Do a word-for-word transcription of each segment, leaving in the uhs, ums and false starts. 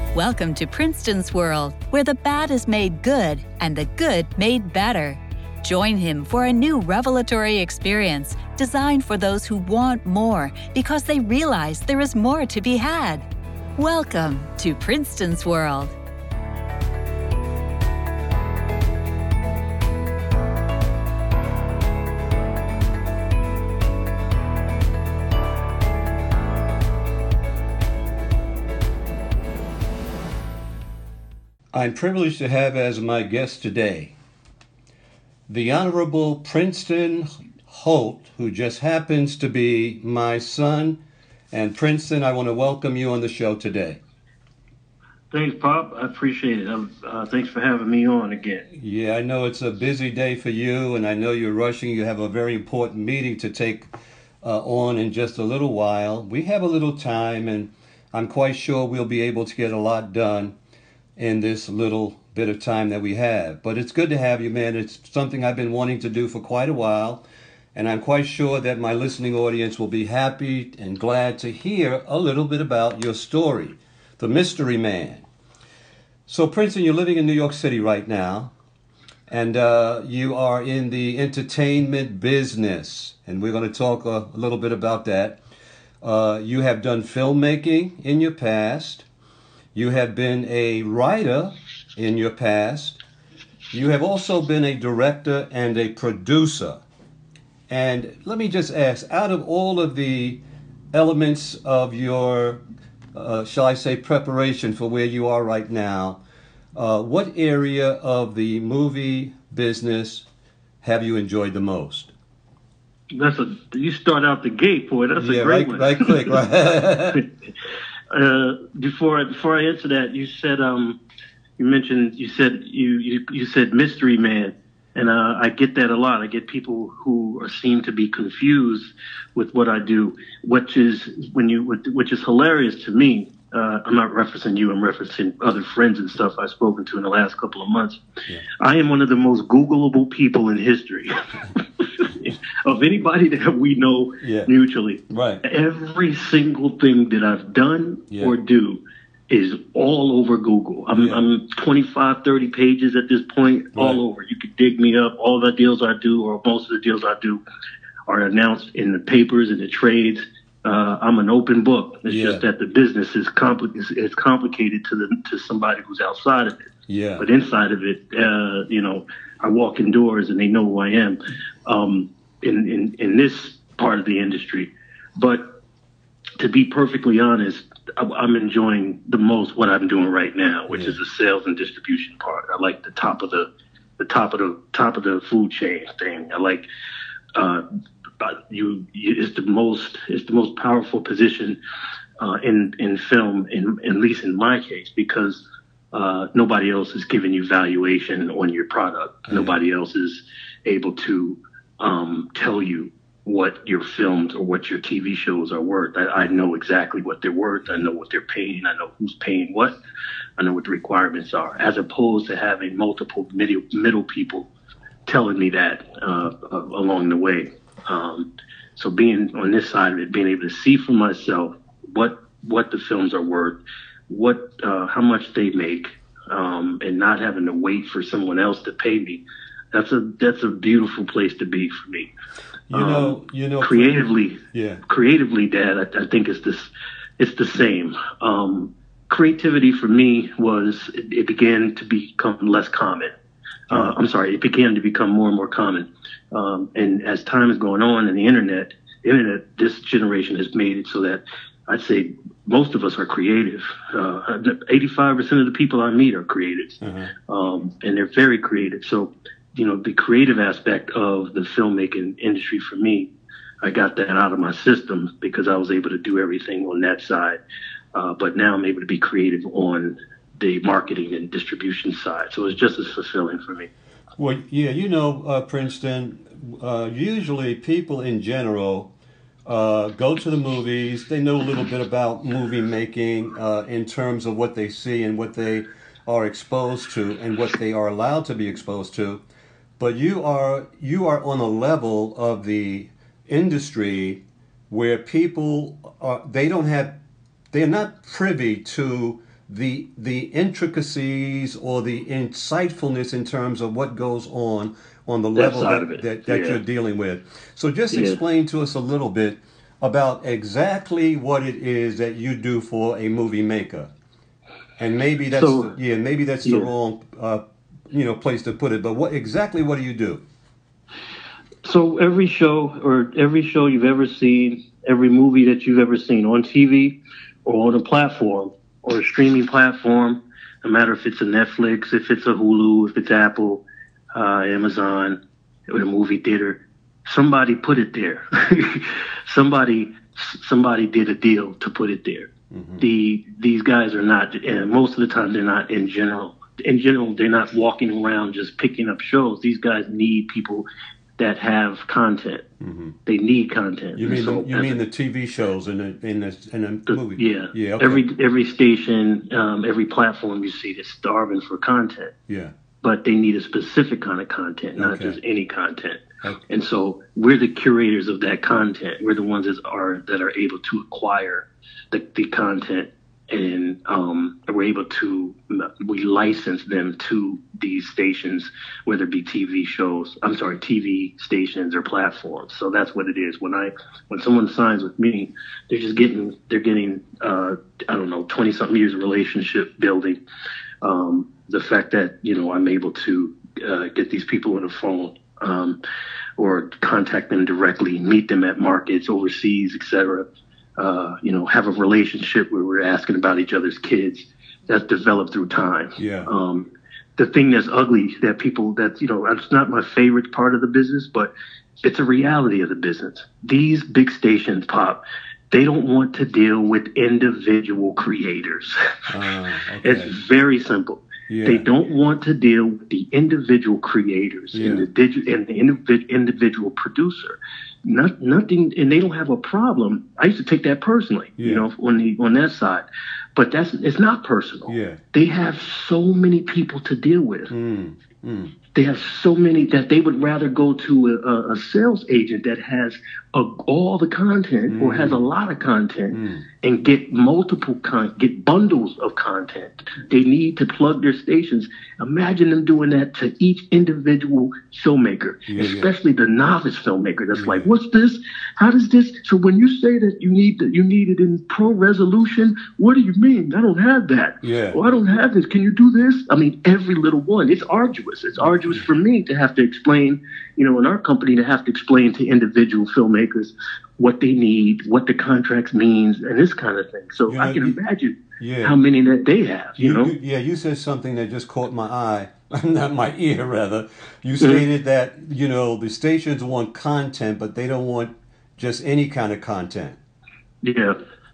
Welcome to Princeton's world, where the bad is made good and the good made better. Join him for a new revelatory experience designed for those who want more because they realize there is more to be had. Welcome to Princeton's world. I'm privileged to have as my guest today the Honorable Princeton Holt, who just happens to be my son. And Princeton, I want to welcome you on the show today. Thanks, Pop. I appreciate it. Uh, thanks for having me on again. Yeah, I know it's a busy day for you, and I know you're rushing. You have a very important meeting to take uh, on in just a little while. We have a little time, and I'm quite sure we'll be able to get a lot done in this little bit of time that we have. But it's good to have you, man. It's something I've been wanting to do for quite a while, and I'm quite sure that my listening audience will be happy and glad to hear a little bit about your story, The Mystery Man. So, Princeton, you're living in New York City right now, and uh, you are in the entertainment business, and we're going to talk a, a little bit about that. Uh, you have done filmmaking in your past. You have been a writer in your past. You have also been a director and a producer. And let me just ask, out of all of the elements of your, uh, shall I say, preparation for where you are right now, uh, what area of the movie business have you enjoyed the most? That's a you start out the gate, boy. That's yeah, a great right, one. right quick, right. Uh, before I, before I answer that, you said um, you mentioned you said you, you, you said mystery man, and uh, I get that a lot. I get people who are, seem to be confused with what I do, which is when you which is hilarious to me. Uh, I'm not referencing you. I'm referencing other friends and stuff I've spoken to in the last couple of months. Yeah. I am one of the most Googleable people in history. Of anybody that we know yeah. mutually. Right. Every single thing that I've done yeah. or do is all over Google. I'm, yeah. I'm twenty-five, thirty pages at this point, right. all over. You could dig me up. All the deals I do, or most of the deals I do, are announced in the papers and the trades. Uh, I'm an open book. It's yeah. just that the business is, compli- is, is complicated to the to somebody who's outside of it. Yeah. But inside of it, uh, you know, I walk indoors and they know who I am. Um, In, in, in this part of the industry. But to be perfectly honest, I'm enjoying the most what I'm doing right now, which yeah. is the sales and distribution part. I like the top of the the top of the top of the food chain thing. I like uh, you, you it's the most it's the most powerful position uh, in in film, in at least in my case, because uh, nobody else is giving you valuation on your product. Yeah. Nobody else is able to Um, tell you what your films or what your T V shows are worth. I, I know exactly what they're worth. I know what they're paying. I know who's paying what. I know what the requirements are, as opposed to having multiple middle, middle people telling me that uh, uh, along the way. Um, so being on this side of it, being able to see for myself what what the films are worth, what uh, how much they make, um, and not having to wait for someone else to pay me. That's a that's a beautiful place to be for me. You know, um, you know, creatively, yeah, creatively, Dad. I, I think it's this, it's the same. Um, creativity for me was it, it began to become less common. Uh, I'm sorry, it began to become more and more common. Um, and as time is going on, and the internet, the internet, this generation has made it so that I'd say most of us are creative. Uh, eighty-five percent of the people I meet are creatives, uh-huh. um, and they're very creative. So, you know, the creative aspect of the filmmaking industry for me, I got that out of my system because I was able to do everything on that side. Uh, but now I'm able to be creative on the marketing and distribution side. So it's just as fulfilling for me. Well, yeah, you know, uh, Princeton, uh, usually people in general uh, go to the movies. They know a little bit about movie making uh, in terms of what they see and what they are exposed to and what they are allowed to be exposed to. But you are you are on a level of the industry where people are they don't have they're not privy to the the intricacies or the insightfulness in terms of what goes on on the That level side that, of it. that, that Yeah. you're dealing with. So just Yeah. explain to us a little bit about exactly what it is that you do for a movie maker. And maybe that's So, yeah, maybe that's the yeah. wrong uh, you know place to put it. But what exactly what do you do? So every show or every show you've ever seen, every movie that you've ever seen on T V or on a platform or a streaming platform, no matter if it's a Netflix, if it's a Hulu, if it's Apple, uh, Amazon, or a movie theater, somebody put it there. somebody somebody did a deal to put it there. Mm-hmm. The these guys are not, and most of the time they're not in general. In general, they're not walking around just picking up shows. These guys need people that have content. Mm-hmm. They need content. You mean so the, you mean the T V shows in the in the in the, the movie? Yeah, yeah. Okay. Every every station, um, every platform you see, they're starving for content. Yeah. But they need a specific kind of content, not Okay. just any content. Okay. And so we're the curators of that content. We're the ones that are that are able to acquire the, the content, and um, we're able to we license them to these stations, whether it be T V shows. I'm sorry, T V stations or platforms. So that's what it is. When I when someone signs with me, they're just getting they're getting uh, I don't know twenty something years of relationship building. Um, the fact that you know I'm able to uh, get these people on the phone. Um, or contact them directly, meet them at markets overseas, et cetera. Uh, you know, have a relationship where we're asking about each other's kids. That's developed through time. Yeah. Um, the thing that's ugly that people that, you know, it's not my favorite part of the business, but it's a reality of the business. These big stations, Pop, they don't want to deal with individual creators. Uh, okay. It's very simple. Yeah. They don't want to deal with the individual creators Yeah. and the digi- and the individ- individual producer. Not, nothing, and they don't have a problem. I used to take that personally, Yeah. you know, on the on that side. But that's it's not personal. Yeah. They have so many people to deal with. Mm, mm. They have so many that they would rather go to a, a sales agent that has a, all the content mm. or has a lot of content mm. and get multiple con get bundles of content. They need to plug their stations. Imagine them doing that to each individual filmmaker, yeah, especially yeah. the novice filmmaker. That's yeah. like, what's this? How does this? So when you say that you need that you need it in pro resolution, what do you mean? I don't have that. Yeah. Well, I don't have this. Can you do this? I mean, every little one. It's arduous. It's arduous for me to have to explain, you know, in our company to have to explain to individual filmmakers what they need, what the contracts means, and this kind of thing. So you know, I can you, imagine yeah. how many that they have, you, you know? You, yeah, you said something that just caught my eye, not my ear, rather. You stated that, you know, the stations want content, but they don't want just any kind of content. Yeah.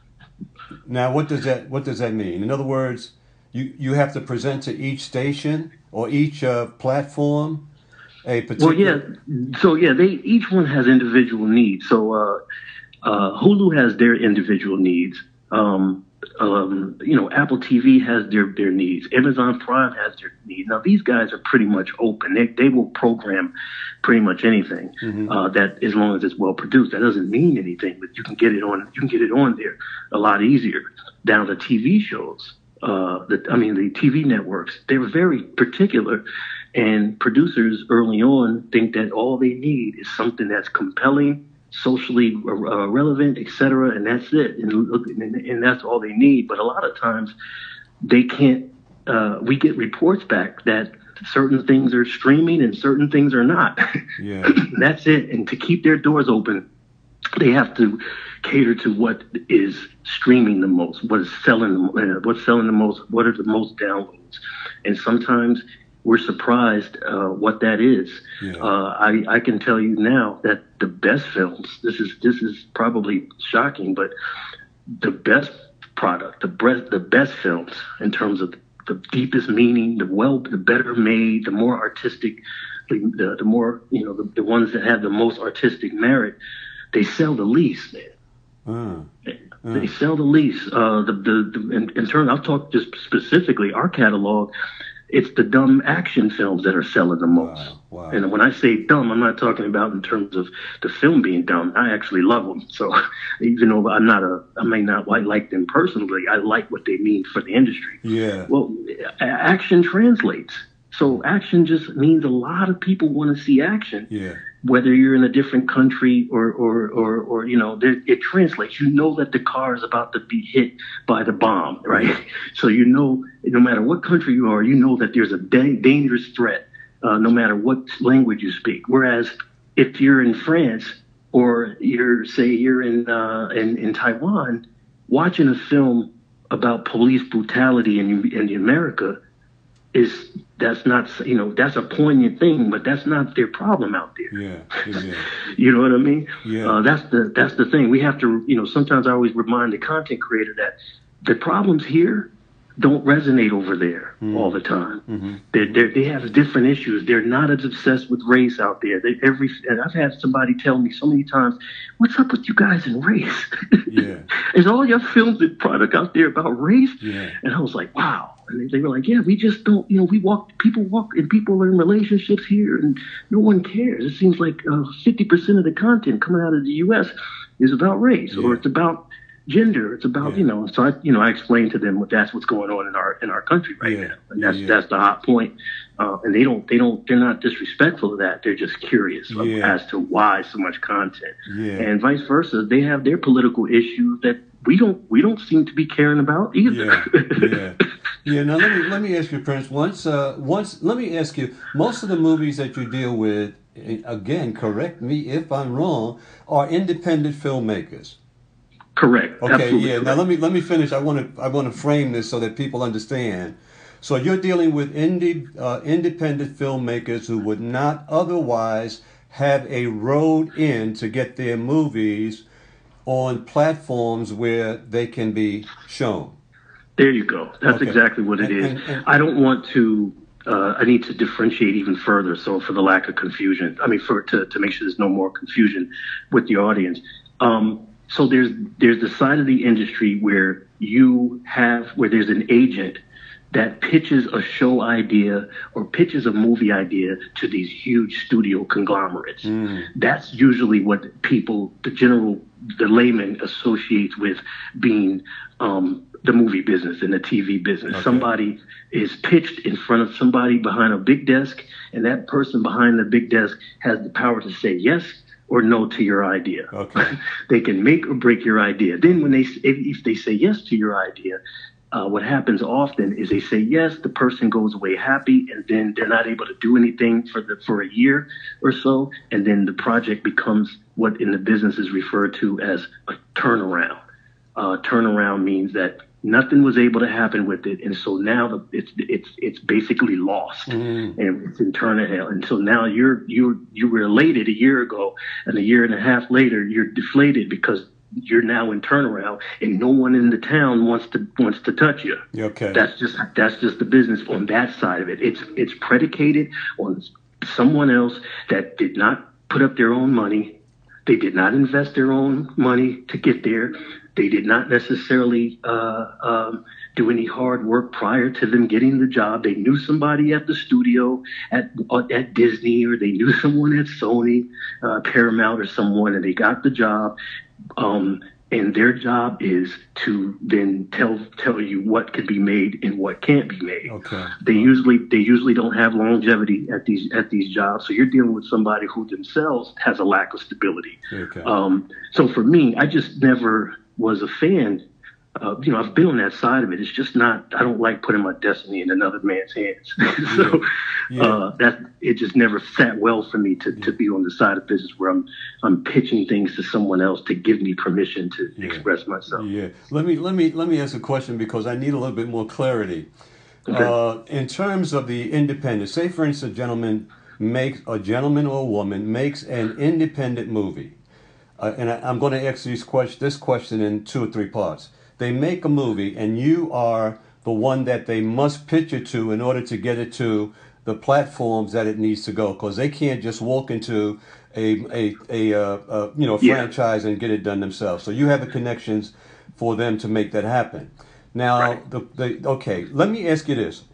Now, what does that what does that mean? In other words, you, you have to present to each station or each uh, platform a particular... Well, yeah. So, yeah, they each one has individual needs. So, uh, uh, Hulu has their individual needs. Um, um, you know, Apple T V has their, their needs. Amazon Prime has their needs. Now, these guys are pretty much open. They they will program pretty much anything mm-hmm. uh, that as long as it's well produced. That doesn't mean anything, but you can get it on. You can get it on there a lot easier. Down to T V shows. Uh, the, I mean, the T V networks, they're very particular, and producers early on think that all they need is something that's compelling, socially uh, relevant, et cetera, and that's it, and, and, and that's all they need. But a lot of times, they can't. Uh, we get reports back that certain things are streaming and certain things are not. Yeah. That's it. And to keep their doors open, they have to cater to what is streaming the most, what is selling, uh, what's selling the most, what are the most downloads. And sometimes we're surprised uh, what that is. Yeah. Uh, I, I can tell you now that the best films, this is this is probably shocking, but the best product, the best, the best films in terms of the deepest meaning, the well, the better made, the more artistic, the, the more, you know, the, the ones that have the most artistic merit, they sell the least, man. Uh, They, uh. they sell the least. Uh, the, the, the, in, in turn, I'll talk just specifically, our catalog it's the dumb action films that are selling the most. Wow, wow. And when I say dumb, I'm not talking about in terms of the film being dumb. I actually love them. So even though I'm not a, I may not like, like them personally, I like what they mean for the industry. Yeah. Well, action translates. So action just means a lot of people want to see action. Yeah. Whether you're in a different country or, or, or, or you know, there, it translates. You know that the car is about to be hit by the bomb, right? So you know, no matter what country you are, you know that there's a da- dangerous threat, uh, no matter what language you speak. Whereas if you're in France or you're, say, you're in, uh, in, in Taiwan, watching a film about police brutality in, in America is, that's not, you know, that's a poignant thing, but that's not their problem out there. Yeah, yeah. You know what I mean? Yeah. Uh, that's the that's the thing. We have to, you know, sometimes I always remind the content creator that the problems here don't resonate over there mm. all the time. Mm-hmm. They're, they're, they have different issues. They're not as obsessed with race out there. They, every and I've had somebody tell me so many times, "What's up with you guys in race? Yeah. Is all your films and product out there about race?" Yeah. And I was like, "Wow." And they, they were like, "Yeah, we just don't, you know, we walk, people walk, and people are in relationships here, and no one cares. It seems like uh, fifty percent of the content coming out of the U S is about race, yeah. or it's about gender. It's about, yeah. you know." So I, you know, I explained to them what that's what's going on in our in our country right yeah. now, and that's yeah. that's the hot point. Uh, and they don't, they don't, they're not disrespectful of that. They're just curious yeah. as to why so much content, yeah. and vice versa. They have their political issues that we don't, we don't seem to be caring about either. Yeah. yeah. Yeah, now let me let me ask you, Prince. Once, uh, once, let me ask you. Most of the movies that you deal with, again, correct me if I'm wrong, are independent filmmakers. Correct. Okay. Absolutely yeah. correct. Now let me let me finish. I want to I want to frame this so that people understand. So you're dealing with indie uh, independent filmmakers who would not otherwise have a road in to get their movies on platforms where they can be shown. There you go. That's okay. exactly what it is. And, and, and, I don't want to, uh, I need to differentiate even further. So for the lack of confusion, I mean, for to, to make sure there's no more confusion with the audience. Um, so there's, there's the side of the industry where you have, where there's an agent that pitches a show idea or pitches a movie idea to these huge studio conglomerates. Mm. That's usually what people, the general, the layman associates with being, um, the movie business and the T V business. Okay. Somebody is pitched in front of somebody behind a big desk, and that person behind the big desk has the power to say yes or no to your idea. Okay. They can make or break your idea. Then when they, if, if they say yes to your idea, uh, what happens often is they say yes, the person goes away happy, and then they're not able to do anything for the, for a year or so. And then the project becomes what in the business is referred to as a turnaround. Uh, turnaround means that nothing was able to happen with it, and so now the, it's it's it's basically lost, mm. and it's in turnaround. And so now you're you you were elated a year ago, and a year and a half later you're deflated because you're now in turnaround, and no one in the town wants to wants to touch you. Okay, that's just that's just the business on that side of it. It's it's predicated on someone else that did not put up their own money. They did not invest their own money to get there. They did not necessarily uh, um, do any hard work prior to them getting the job. They knew somebody at the studio at at Disney, or they knew someone at Sony, uh, Paramount, or someone, and they got the job. Um, and their job is to then tell tell you what can be made and what can't be made. Okay. They usually they usually don't have longevity at these at these jobs. So you're dealing with somebody who themselves has a lack of stability. Okay. Um, so for me, I just never was a fan. Uh, you know, I've been on that side of it. It's just not, I don't like putting my destiny in another man's hands. so yeah. Uh, that it just never sat well for me to, yeah. to be on the side of business where I'm I'm pitching things to someone else to give me permission to yeah. express myself. Yeah. Let me let me let me ask a question because I need a little bit more clarity. Okay. Uh, in terms of the independent, say for instance, a gentleman makes a gentleman or a woman makes an independent movie. Uh, and I, I'm going to ask these question, this question in two or three parts. They make a movie, and you are the one that they must pitch it to in order to get it to the platforms that it needs to go, because they can't just walk into a a a, uh, uh, you know yeah. franchise and get it done themselves. So you have the connections for them to make that happen. Now, right. the, the okay, let me ask you this: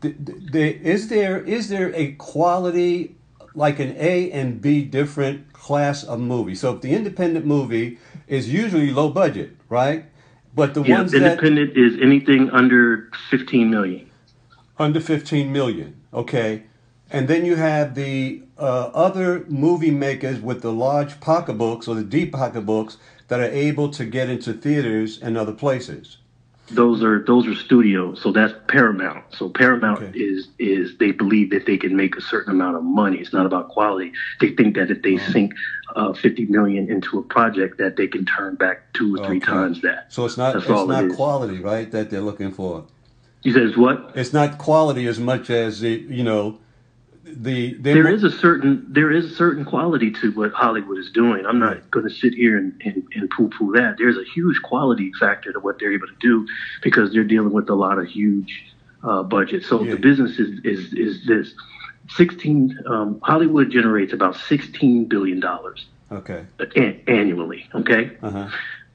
th- th- there, is there is there a quality like an A and B different class of movie? So if the independent movie is usually low budget, right? But the Yeah, ones that independent is anything under fifteen million. under fifteen million, okay, and then you have the uh, other movie makers with the large pocketbooks or the deep pocketbooks that are able to get into theaters and other places. Those are those are studios, so that's Paramount. So Paramount Okay. is is they believe that they can make a certain amount of money. It's not about quality. They think that if they Uh-huh. sink uh, fifty million into a project, that they can turn back two or three Okay. times that. So it's not That's it's all it not is. quality, right? That they're looking for. You said it's what? It's not quality as much as the you know the they There mo- is a certain there is a certain quality to what Hollywood is doing. I'm not going to sit here and, and, and poo-poo that. There's a huge quality factor to what they're able to do because they're dealing with a lot of huge uh, budgets. So Yeah. the business is is, is this. sixteen um, Hollywood generates about sixteen billion dollars okay. an- annually. Okay. Uh huh.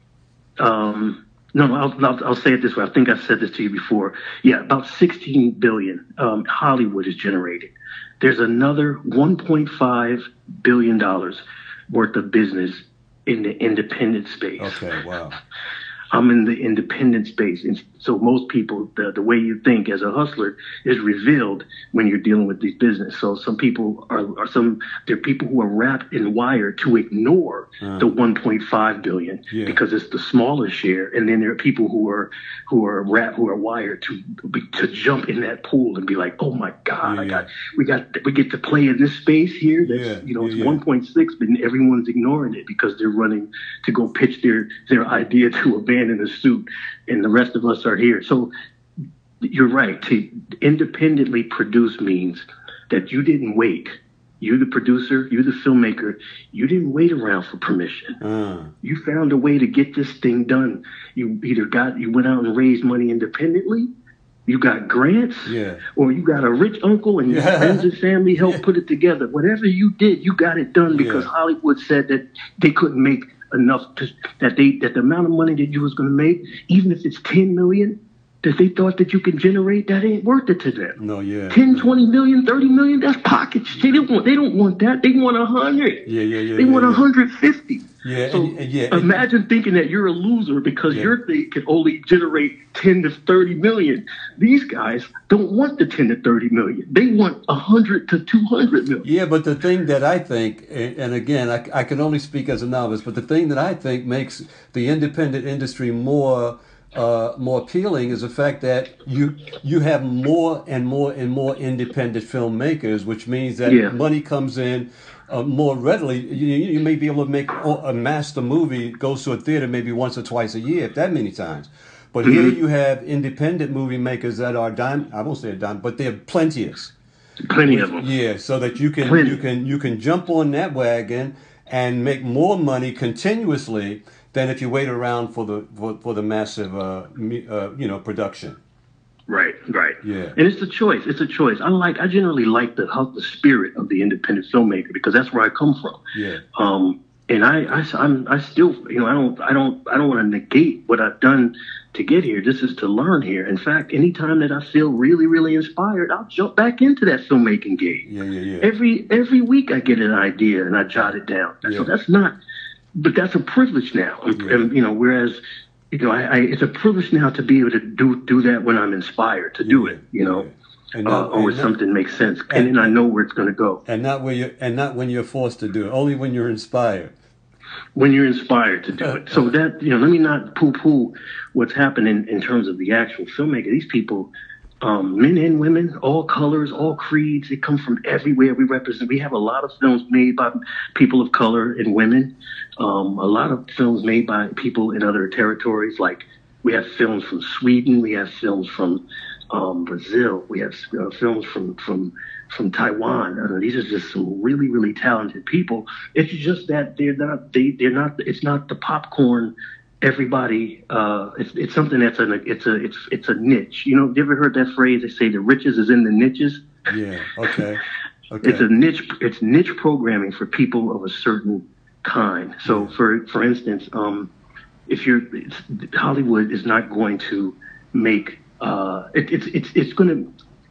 Um, no, I'll, I'll, I'll say it this way. I think I said this to you before. Yeah, about sixteen billion um, Hollywood is generating. There's another one point five billion dollars worth of business in the independent space. Okay. Wow. I'm in the independent space. And so most people, the, the way you think as a hustler is revealed when you're dealing with these business. So some people are, are some, there are people who are wrapped and wired to ignore Uh. the one point five billion Yeah. because it's the smaller share. And then there are people who are, who are wrapped, who are wired to, to jump in that pool and be like, oh my God, Yeah, I yeah. got, we got, we get to play in this space here. That's, Yeah, you know, yeah, it's yeah. one point six, but everyone's ignoring it because they're running to go pitch their, their idea to a band in a suit, and the rest of us are here. So you're right. To independently produce means that you didn't wait. You, the producer, you, the filmmaker, you didn't wait around for permission. Uh, You found a way to get this thing done. You either got, you went out and raised money independently, you got grants, yeah. or you got a rich uncle and your Yeah. friends and family helped put it together. Whatever you did, you got it done because Yeah. Hollywood said that they couldn't make enough to, that they that the amount of money that you was going to make, even if it's ten million, that they thought that you can generate, that ain't worth it to them. No. Yeah. ten, twenty million, thirty million, that's pockets. They don't want they don't want that. They want a hundred. Yeah. Yeah. Yeah. They yeah, want yeah. one hundred fifty. Yeah, So and- and yeah, and- imagine thinking that you're a loser because Yeah. your thing can only generate ten to thirty million. These guys don't want the ten to thirty million. They want one hundred to two hundred million. Yeah, but the thing that I think, and and again, I, I can only speak as a novice, but the thing that I think makes the independent industry more uh, more appealing is the fact that you you have more and more and more independent filmmakers, which means that Yeah. money comes in uh, more readily. You, you may be able to make a master movie goes to a theater maybe once or twice a year, if that many times. But Mm-hmm. here you have independent movie makers that are dime. I won't say a dime, but they're plenteous. Plenty of them. Yeah, so that you can Plenty. you can you can jump on that wagon and make more money continuously than if you wait around for the for, for the massive uh, me- uh you know production. Right, right. Yeah. And it's a choice. It's a choice. I like. I generally like the how the spirit of the independent filmmaker because that's where I come from. Yeah. Um, and I, I, I'm, I still, you know, I don't, I don't, I don't want to negate what I've done to get here. This is to learn here. In fact, anytime that I feel really, really inspired, I'll jump back into that filmmaking game. Yeah, yeah, yeah. Every, every week I get an idea and I jot it down. Yeah. So that's not, but that's a privilege now. And, Yeah. and, you know, whereas, you know, I, I, it's a privilege now to be able to do, do that when I'm inspired to do Yeah, it, you know, yeah. And uh, not- or when and not- something makes sense. And, and- then I know where it's going to go. and not when you and not when you're forced to do it. Only when you're inspired. When you're inspired to do it. So that, you know, let me not poo-poo what's happening in terms of the actual filmmaker. These people, um, men and women, all colors, all creeds, they come from everywhere. We represent, we have a lot of films made by people of color and women. Um, a lot of films made by people in other territories. Like we have films from Sweden. We have films from um, Brazil. We have uh, films from, from, from Taiwan. Uh, these are just some really, really talented people. It's just that they're not, they, they're not, it's not the popcorn. Everybody, uh, it's, it's something that's a, it's a, it's, it's a niche. You know, you ever heard that phrase? They say the riches is in the niches. Yeah. Okay. Okay. It's a niche, it's niche programming for people of a certain kind. So Yeah. for, for instance, um, if you're, it's, Hollywood is not going to make, uh, it, it's, it's, it's going to,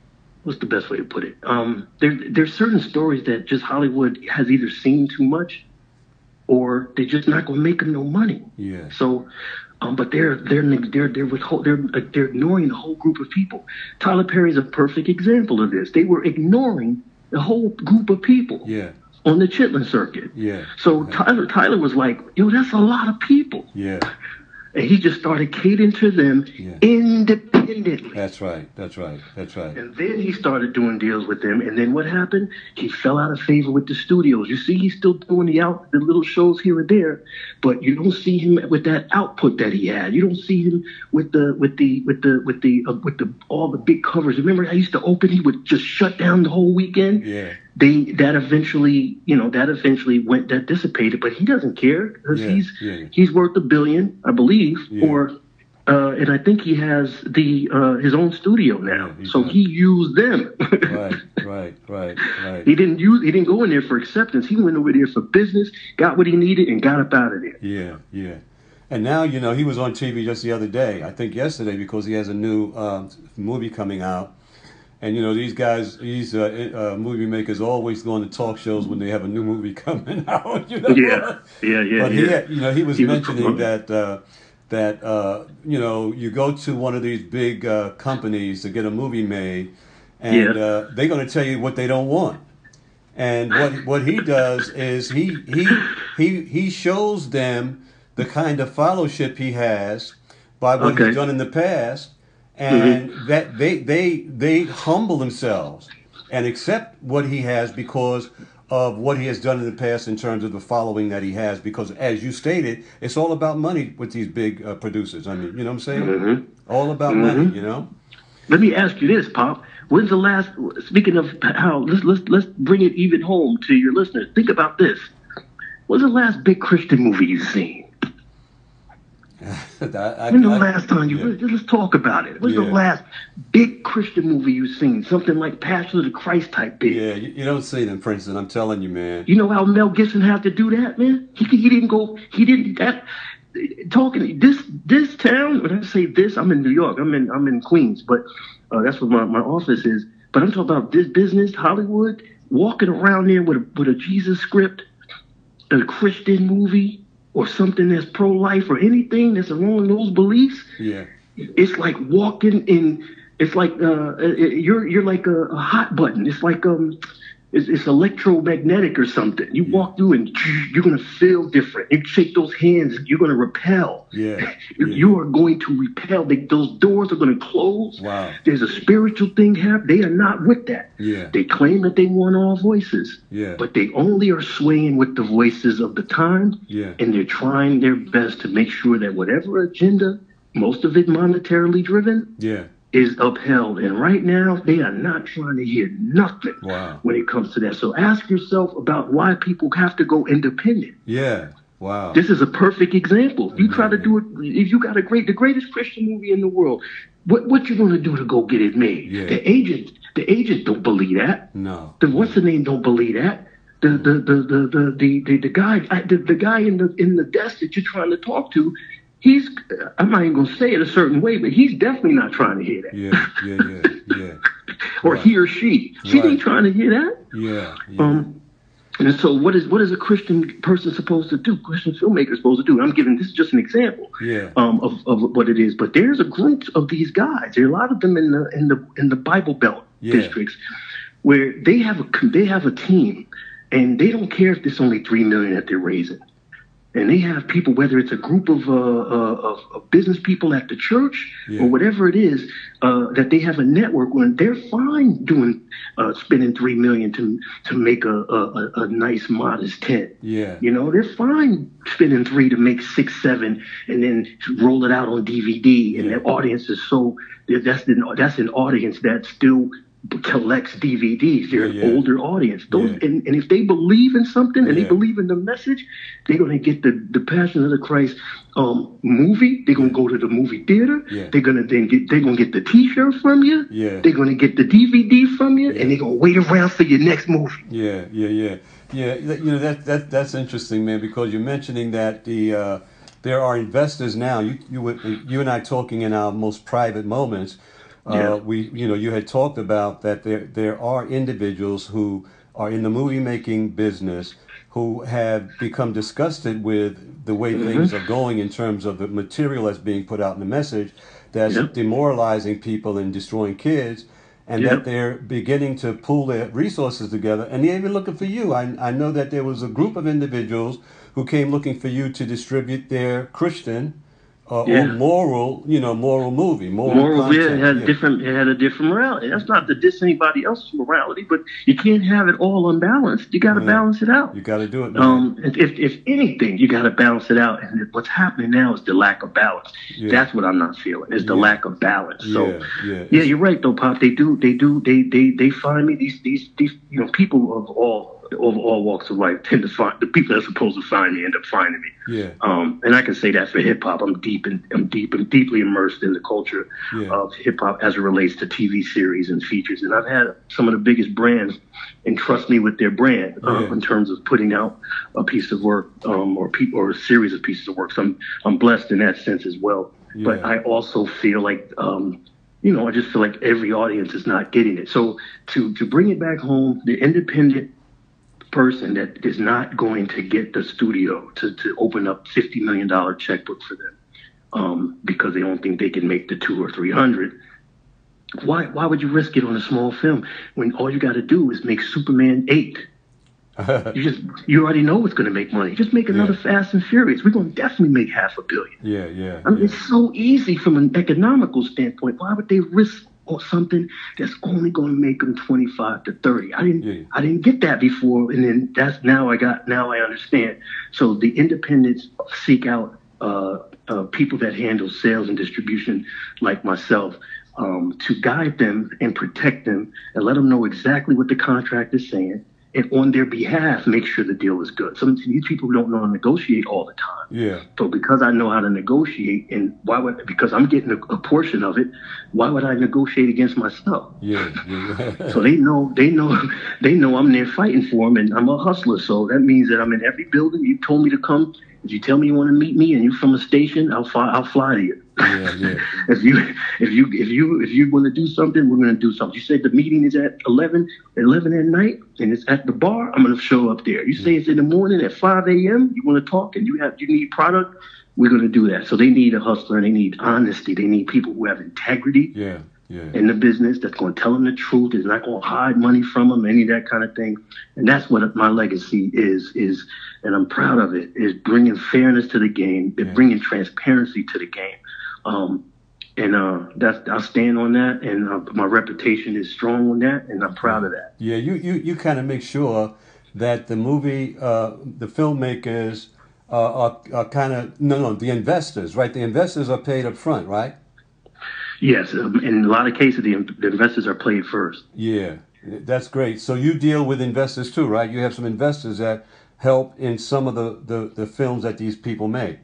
what's the best way to put it? Um, there there's certain stories that just Hollywood has either seen too much, or they're just not gonna make them no money. Yeah. So, um, but they're they're they're they're withhold, they're they're ignoring the whole group of people. Tyler Perry is a perfect example of this. They were ignoring the whole group of people. Yeah. On the Chitlin circuit. Yeah. So yeah. Tyler Tyler was like, yo, that's a lot of people. Yeah. And he just started catering to them Yeah. independently. That's right. That's right. That's right. And then he started doing deals with them. And then what happened? He fell out of favor with the studios. You see, he's still doing the out the little shows here and there, but you don't see him with that output that he had. You don't see him with the with the with the with the uh, with the all the big covers. Remember, I used to open. He would just shut down the whole weekend. Yeah. They that eventually, you know, that eventually went that dissipated, but he doesn't care because Yeah, he's yeah. he's worth a billion, I believe, Yeah. or uh, and I think he has the uh, his own studio now, Yeah, he so does. he used them. Right. Right. Right. Right. He didn't use he didn't go in there for acceptance. He went over there for business, got what he needed, and got up out of there. Yeah. Yeah. And now, you know, he was on T V just the other day, I think yesterday, because he has a new um, movie coming out. And, you know, these guys, these uh, uh, movie makers always go on to talk shows when they have a new movie coming out, you know? Yeah, yeah, yeah. But yeah. he had, you know, he was He was mentioning promoting. that, uh, that uh, you know, you go to one of these big uh, companies to get a movie made, and Yeah. uh, they're going to tell you what they don't want. And what what he does is he he he he shows them the kind of fellowship he has by what Okay. he's done in the past, and that they they they humble themselves and accept what he has because of what he has done in the past in terms of the following that he has. Because as you stated, it's all about money with these big uh, producers. I mean, you know what I'm saying? Mhm. All about money, you know. Let me ask you this, Pop. When's the last? Speaking of how, let's let's let's bring it even home to your listeners. Think about this. When's the last big Christian movie you've seen? I, I, When's the I- last time you? yeah. Let's talk about it. When's the Yeah. last big Christian movie you've seen? Something like Passion of the Christ type big. Yeah, you, you don't see them, Princeton. I'm telling you, man. You know how Mel Gibson had to do that, man? He he didn't go. He didn't that. Talking this this town. When I say this, I'm in New York. I'm in I'm in Queens, but uh, that's where my, my office is. But I'm talking about this business, Hollywood, walking around there with a, with a Jesus script, a Christian movie, or something that's pro-life, or anything that's along those beliefs. Yeah, It's like walking in. It's like uh, you're you're like a, a hot button. It's like um, it's, it's electromagnetic or something. You Yeah. walk through and you're gonna feel different. You shake those hands, you're gonna repel. yeah, You, yeah. you are going to repel. They, those doors are gonna close. Wow. There's a spiritual thing happening. They are not with that. Yeah. They claim that they want all voices. Yeah. But they only are swaying with the voices of the time. Yeah. And they're trying their best to make sure that whatever agenda, most of it monetarily driven, Yeah. is upheld. And right now, they are not trying to hear nothing Wow. when it comes to that. So ask yourself about why people have to go independent. Yeah. Wow. This is a perfect example. If you try to do it, if you got a great, the greatest Christian movie in the world, what what you gonna do to go get it made? Yeah. The agent, the agent don't believe that. No. The what's the name don't believe that. The the the the the the, the, the guy the, the guy in the in the desk that you're trying to talk to, he's I'm not even gonna say it a certain way, but he's definitely not trying to hear that. Yeah. Yeah. Yeah. Yeah. Or Right. he or she. She Right. ain't trying to hear that. Yeah. Yeah. Um, and so what is what is a Christian person supposed to do? Christian filmmaker supposed to do? I'm giving this is just an example Yeah. um, of, of what it is. But there's a group of these guys. There are a lot of them in the in the in the Bible Belt Yeah. districts where they have a they have a team, and they don't care if it's only three million that they're raising. And they have people, whether it's a group of, uh, uh, of, of business people at the church Yeah. or whatever it is, uh, that they have a network when they're fine doing uh, spending three million to to make a, a, a nice modest tent. Yeah. You know, they're fine spending three to make six, seven, and then roll it out on D V D. And Yeah. their audience is so that's the, that's an audience that still collects D V Ds. They're Yeah, an yeah. older audience. Those Yeah. and, and if they believe in something and Yeah. they believe in the message, they're gonna get the, the Passion of the Christ um movie. They're gonna go to the movie theater. Yeah. They're gonna then get they're gonna get the T-shirt from you. Yeah. They're gonna get the D V D from you, Yeah. and they're gonna wait around for your next movie. Yeah, yeah, yeah, yeah. that- You know that that that's interesting, man, because you're mentioning that the uh, there are investors now. You you were- you and I talking in our most private moments Uh, we, you know, you had talked about that there there are individuals who are in the movie making business who have become disgusted with the way Mm-hmm. things are going in terms of the material that's being put out in the message that's Yep. demoralizing people and destroying kids, and that Yep. they're beginning to pool their resources together, and they're even looking for you. I, I know that there was a group of individuals who came looking for you to distribute their Christian uh, or Yeah. moral, you know, moral movie, moral Moral, yeah, it content. had Yeah. different. It had a different morality. That's not to diss anybody else's morality, but you can't have it all unbalanced. You got to Yeah. balance it out. You got to do it, man. Um, and if if anything, you got to balance it out. And what's happening now is the lack of balance. Yeah. That's what I'm not feeling. Is the Yeah. lack of balance. So Yeah, yeah. yeah, you're right though, Pop. They do. They do. They they they find me. These these these you know people of all of all walks of life tend to find the people that are supposed to find me end up finding me. Yeah. Um, and I can say that for hip hop. I'm deep in, I'm deep and deeply immersed in the culture Yeah. of hip hop as it relates to T V series and features. And I've had some of the biggest brands entrust me with their brand uh, Yeah. in terms of putting out a piece of work um, or pe- or a series of pieces of work. So I'm I'm blessed in that sense as well. But Yeah. I also feel like um, you know I just feel like every audience is not getting it. So to to bring it back home, the independent person that is not going to get the studio to, to open up fifty million dollars checkbook for them um, because they don't think they can make the two or three hundred. Why, why would you risk it on a small film when all you got to do is make Superman eight? You just, you already know it's going to make money. Just make another Yeah. Fast and Furious. We're going to definitely make half a billion. Yeah, yeah. I mean, yeah. it's so easy from an economical standpoint. Why would they risk on something that's only going to make them twenty-five to thirty? I didn't, Yeah. I didn't get that before, and then that's now I got. Now I understand. So the independents seek out uh, uh, people that handle sales and distribution, like myself, um, to guide them and protect them, and let them know exactly what the contract is saying. And on their behalf, make sure the deal is good. Some these people don't know how to negotiate all the time. Yeah. So because I know how to negotiate, and why would because I'm getting a, a portion of it, why would I negotiate against myself? Yeah. Yeah. So they know, they know, they know I'm there fighting for them, and I'm a hustler. So that means that I'm in every building. You told me to come. If you tell me you want to meet me, and you're from a station, I'll fly. I'll fly to you. Yeah, yeah. if you, if you, if you, if you want to do something, we're going to do something. You say the meeting is at eleven, eleven at night, and it's at the bar. I'm going to show up there. You say it's in the morning at five a.m. You want to talk, and you have, you need product. We're going to do that. So they need a hustler, and they need honesty. They need people who have integrity Yeah. Yeah. in the business, that's going to tell them the truth, is not going to hide money from them, any of that kind of thing. And that's what my legacy is, is, and I'm proud of it, is bringing fairness to the game, Yeah. bringing transparency to the game. Um, and uh, that's, I'll stand on that, and uh, my reputation is strong on that, and I'm proud of that. Yeah, you, you, you kind of make sure that the movie, uh, the filmmakers uh, are, are kind of, no, no, the investors, right? The investors are paid up front, right? Yes, um, in a lot of cases, the, the investors are played first. Yeah, that's great. So you deal with investors too, right? You have some investors that help in some of the, the, the films that these people make.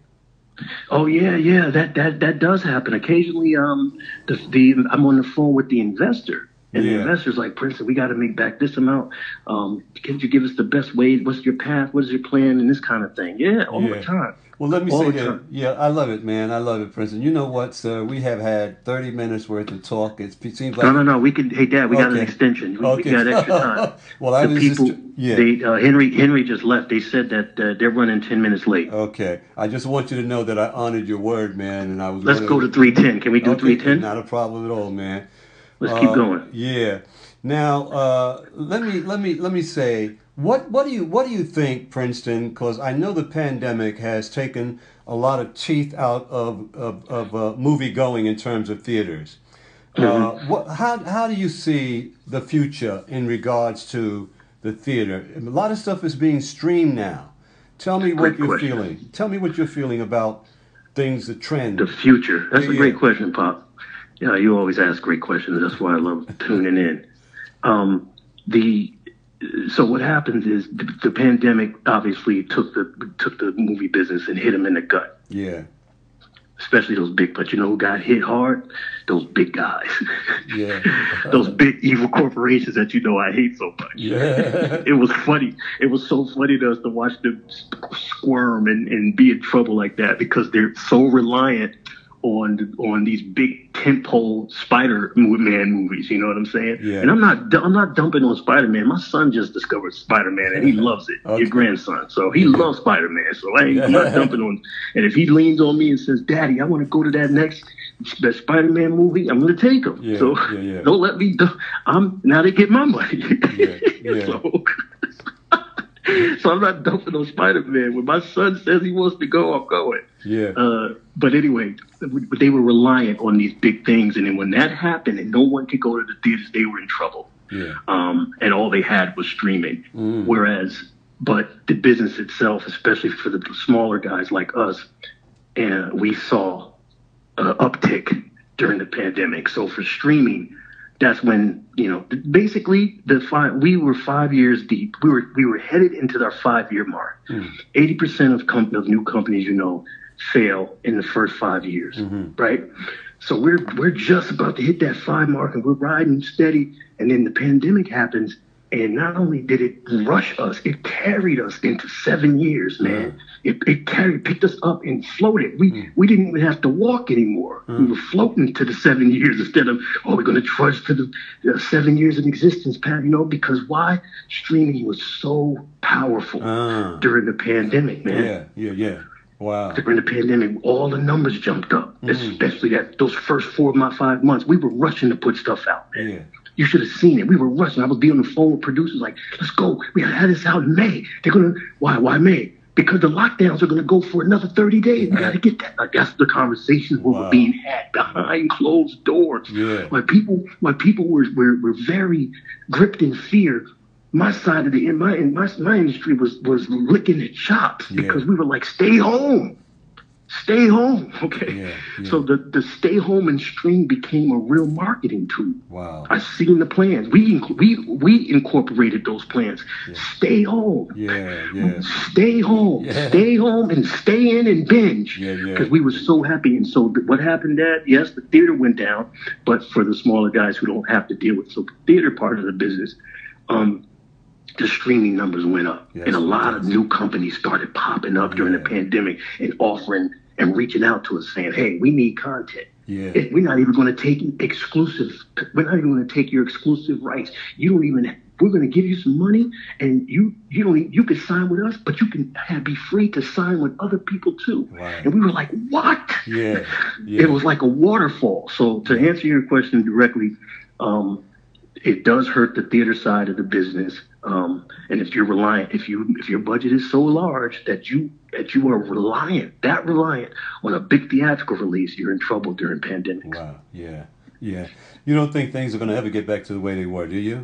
Oh yeah, yeah, that that that does happen occasionally. Um, the the I'm on the phone with the investor, and Yeah. the investor's like, Princeton, we got to make back this amount. Um, can you give us the best way? What's your path? What is your plan? And this kind of thing. Yeah, all Yeah. the time. Well, let me All say the that. time. Yeah, I love it, man. I love it, Princeton. You know what, sir? We have had thirty minutes worth of talk. It's, it seems like No, no, no. We can. Hey, Dad, we got an Okay. extension. We, Okay. we got extra time. Well, I the was people, just yeah. they uh, Henry Henry just left. They said that uh, they're running ten minutes late. Okay, I just want you to know that I honored your word, man, and I was. Let's gonna- go to three ten. Can we do Okay, three ten? Not a problem at all, man. Let's Uh, keep going. Yeah. Now, uh, let me let me let me say what what do you what do you think, Princeton? Because I know the pandemic has taken a lot of teeth out of of, of uh, movie going in terms of theaters. Uh, Mm-hmm. what how how do you see the future in regards to the theater? A lot of stuff is being streamed now. Tell me what Great you're question. feeling. Tell me what you're feeling about things, the trend. The future. That's Yeah, a great yeah. question, Pop. Yeah, you always ask great questions. That's why I love tuning in. Um, the so what happens is the, the pandemic obviously took the took the movie business and hit them in the gut, Yeah. especially those big. But you know who got hit hard? Those big guys. Yeah. Those big evil corporations that you know I hate so much. Yeah. It was funny. It was so funny to us to watch them squirm and, and be in trouble like that because they're so reliant on on these big tentpole Spider-Man movies. You know what I'm saying? Yeah. And I'm not I'm not dumping on Spider-Man. My son just discovered Spider-Man and he loves it. Okay. Your grandson, so he loves Spider-Man. So I ain't, I'm not dumping on. And if he leans on me and says, "Daddy, I want to go to that next that Spider-Man movie," I'm gonna take him. Yeah, so yeah, yeah. don't let me. Do- I'm now they get my money. Yeah, yeah. so, so I'm not dumping on Spider-Man. When my son says he wants to go, I'm going. Yeah. Uh, but anyway, they were reliant on these big things, and then when that happened, and no one could go to the theaters, they were in trouble. Yeah. Um, and all they had was streaming. Mm. Whereas, but the business itself, especially for the smaller guys like us, and we saw an uptick during the pandemic. So for streaming, that's when, you know, basically the five, we were five years deep. We were we were headed into our five year mark. Mm. Eighty percent of com- of new companies, you know, fail in the first five years, Mm-hmm. right? So we're we're just about to hit that five mark, and we're riding steady. And then the pandemic happens, and not only did it rush us, it carried us into seven years, man. Mm. It, it carried, picked us up and floated. We Mm. we didn't even have to walk anymore. Mm. We were floating to the seven years instead of, oh, we're going to trudge to the uh, seven years of existence, Pat. You know, because why? Streaming was so powerful Ah. during the pandemic, man. Yeah, yeah, yeah. Wow. During the pandemic, all the numbers jumped up, Mm. especially that those first four of my five months. We were rushing to put stuff out, man. Yeah. You should have seen it. We were rushing. I would be on the phone with producers like, let's go. We gotta have this out in May. They're gonna why why May? Because the lockdowns are gonna go for another thirty days. We gotta get that. Like, that's the conversations we Wow. were being had behind closed doors. Yeah. My people, my people were were, were very gripped in fear. My side of the in my in my my industry was was licking its chops Yeah. because we were like, stay home. Stay home, okay? Yeah, yeah. So the, the stay home and stream became a real marketing tool. Wow. I seen the plans. We inc- we we incorporated those plans. Yeah. Stay home. Yeah, yeah. Stay home. Yeah. Stay home and stay in and binge. Yeah, yeah. Because we were so happy. And so th- what happened, Dad? Yes, the theater went down, but for the smaller guys who don't have to deal with so the theater part of the business, um, the streaming numbers went up. Yes, and a lot of yes. new companies started popping up during Yeah. the pandemic and offering and reaching out to us saying, hey, we need content. Yeah. It- we're not even going to take exclusive. We're not even going to take your exclusive rights. You don't even. We're going to give you some money, and you you don't. e- You can sign with us, but you can have, be free to sign with other people too. Wow. And we were like, what? Yeah, yeah. It was like a waterfall. So to answer your question directly, um, it does hurt the theater side of the business. Um, and if you're reliant, if you if your budget is so large that you that you are reliant, that reliant on a big theatrical release, you're in trouble during pandemics. Wow. Yeah. Yeah. You don't think things are going to ever get back to the way they were, do you?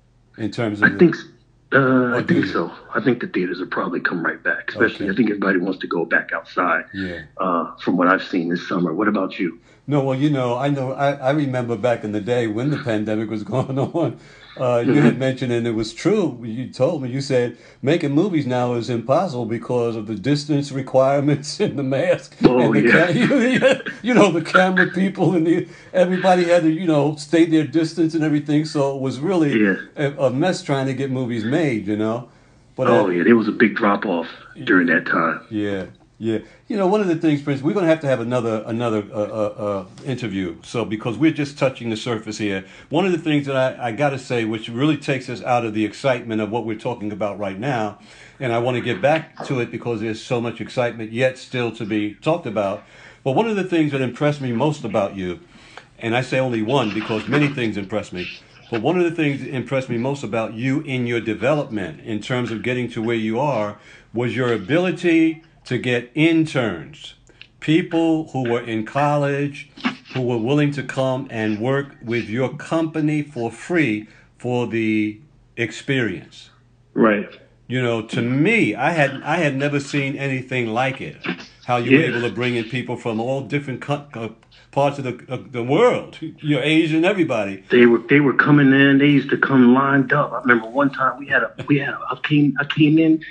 In terms of I the- think uh, I do think you? so. I think the theaters will probably come right back. Especially, Okay. I think everybody wants to go back outside. Yeah. Uh, from what I've seen this summer. What about you? No, well, you know, I know, I, I remember back in the day when the pandemic was going on, uh, you had mentioned, and it was true, you told me, you said making movies now is impossible because of the distance requirements and the mask. Oh, and the yeah. ca- you know, the camera people and the, everybody had to, you know, stay their distance and everything. So it was really Yeah. a, a mess trying to get movies made, you know. But Oh uh, yeah, there was a big drop off during that time. yeah, yeah. You know, one of the things, Prince, we're going to have to have another another uh, uh, uh, interview. So because we're just touching the surface here, one of the things that I, I got to say, which really takes us out of the excitement of what we're talking about right now, and I want to get back to it because there's so much excitement yet still to be talked about. But one of the things that impressed me most about you, and I say only one because many things impressed me, but one of the things that impressed me most about you in your development in terms of getting to where you are was your ability to get interns, people who were in college, who were willing to come and work with your company for free for the experience. Right. You know, to me, I had I had never seen anything like it. How you were Yeah. able to bring in people from all different co- uh, parts of the of the world. You're Asian, everybody. They were they were coming in. They used to come lined up. I remember one time we had a we had a, I came I came in,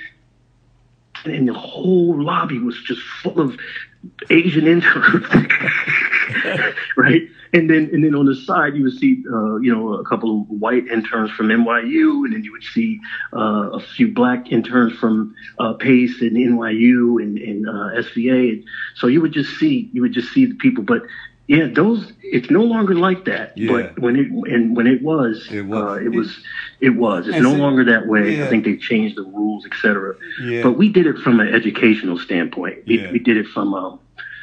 and the whole lobby was just full of Asian interns. right? And then and then on the side you would see uh, you know a couple of white interns from N Y U, and then you would see uh, a few black interns from uh, Pace and N Y U and, and uh, S V A. And so you would just see you would just see the people, but. Yeah, those. It's no longer like that. Yeah. But when it and when it was, it was. Uh, it was. It was. It's And no see- longer that way. yeah. I think they changed the rules, et cetera. Yeah. But we did it from an educational standpoint. We, Yeah. we did it from. Um,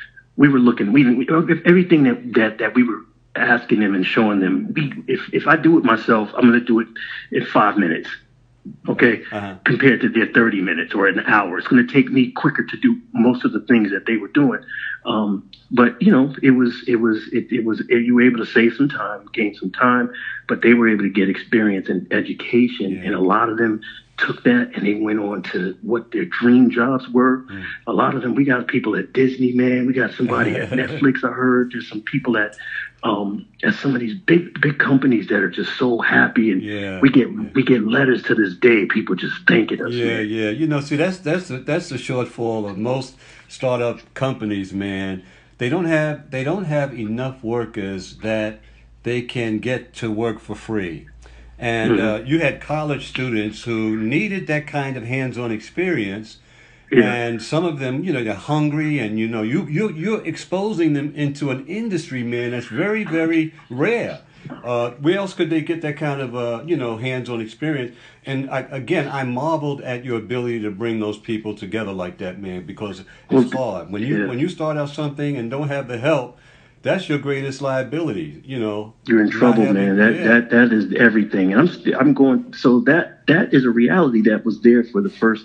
we were looking. We, we everything that, that that we were asking them and showing them. We, if if I do it myself, I'm going to do it in five minutes. Okay, Uh-huh. compared to their thirty minutes or an hour, it's going to take me quicker to do most of the things that they were doing. Um, but you know, it was it was it, it was it, you were able to save some time, gain some time, but they were able to get experience and education, Yeah. and a lot of them took that and they went on to what their dream jobs were. Mm. A lot of them, we got people at Disney, man. We got somebody at Netflix. I heard there's some people at um, at some of these big big companies that are just so happy, and Yeah. we get we get letters to this day. People just thanking us. Yeah, man. yeah. You know, see, that's that's the, that's the shortfall of most startup companies, man. They don't have they don't have enough workers that they can get to work for free. And Mhm. uh, you had college students who needed that kind of hands-on experience. Yeah. And some of them, you know, they're hungry, and you know, you you you're exposing them into an industry, man, that's very very rare. Uh, where else could they get that kind of uh, you know hands-on experience? And I, again, I marveled at your ability to bring those people together like that, man, because it's Well, hard when you yeah. when you start out something and don't have the help. That's your greatest liability, you know. You're in Not trouble, having- man. That yeah. that that is everything. And I'm st- I'm going. So that that is a reality that was there for the first.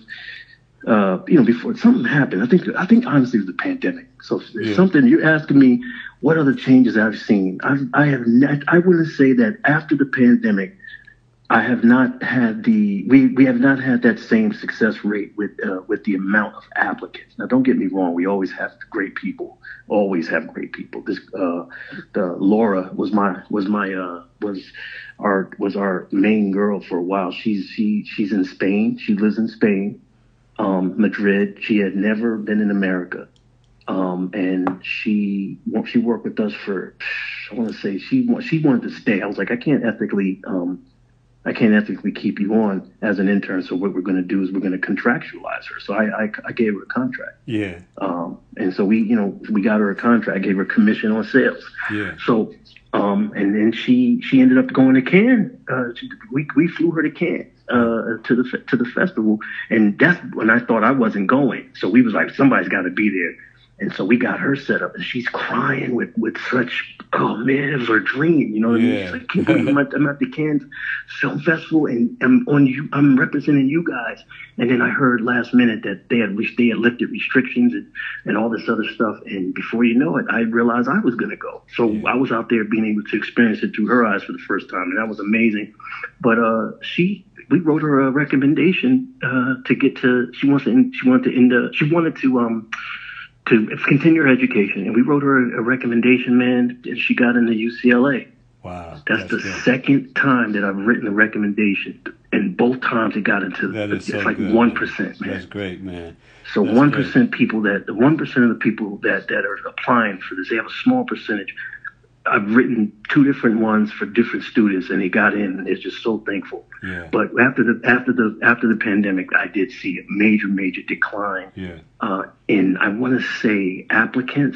Uh, you know, before something happened. I think I think honestly it was the pandemic. So if there's Yeah. something you're asking me, what other changes I've seen? I've, I have not. I wouldn't say that after the pandemic, I have not had the we, we have not had that same success rate with uh, with the amount of applicants. Now, don't get me wrong. We always have great people. Always have great people. This uh, the Laura was my was my uh, was our was our main girl for a while. She's she she's in Spain. She lives in Spain, um, Madrid. She had never been in America. Um, and she she worked with us for, I want to say she wa- she wanted to stay. I was like, I can't ethically um, I can't ethically keep you on as an intern. So what we're going to do is we're going to contractualize her. So I, I I gave her a contract. Yeah, Um, and so we you know we got her a contract, gave her commission on sales. yeah, So um, and then she she ended up going to Cannes. Uh, she, we we flew her to Cannes. Uh, to the fe- to the festival, and that's when I thought I wasn't going. So we was like, somebody's got to be there. And so we got her set up, and she's crying with, with such, oh man, it was her dream, you know what I mean? Yeah. She's like, can't believe I'm at, I'm at the Cannes Film Festival, and I'm on you, I'm representing you guys. And then I heard last minute that they had they had lifted restrictions and, and all this other stuff. And before you know it, I realized I was gonna go. So Yeah. I was out there being able to experience it through her eyes for the first time, and that was amazing. But uh, she. We wrote her a recommendation uh, to get to. She wants to. She wanted to end. Uh, she wanted to um to continue her education, and we wrote her a, a recommendation, man. And she got into U C L A. wow. That's, the good. second time that I've written a recommendation, and both times it got into. That is it's so like good, one man. percent, man. That's great, man. So That's one great. percent people that the one percent of the people that that are applying for this, they have a small percentage. I've written two different ones for different students, and they got in. And they're just so thankful. Yeah, But after the after the after the pandemic, I did see a major major decline yeah, uh, in I want to say applicants.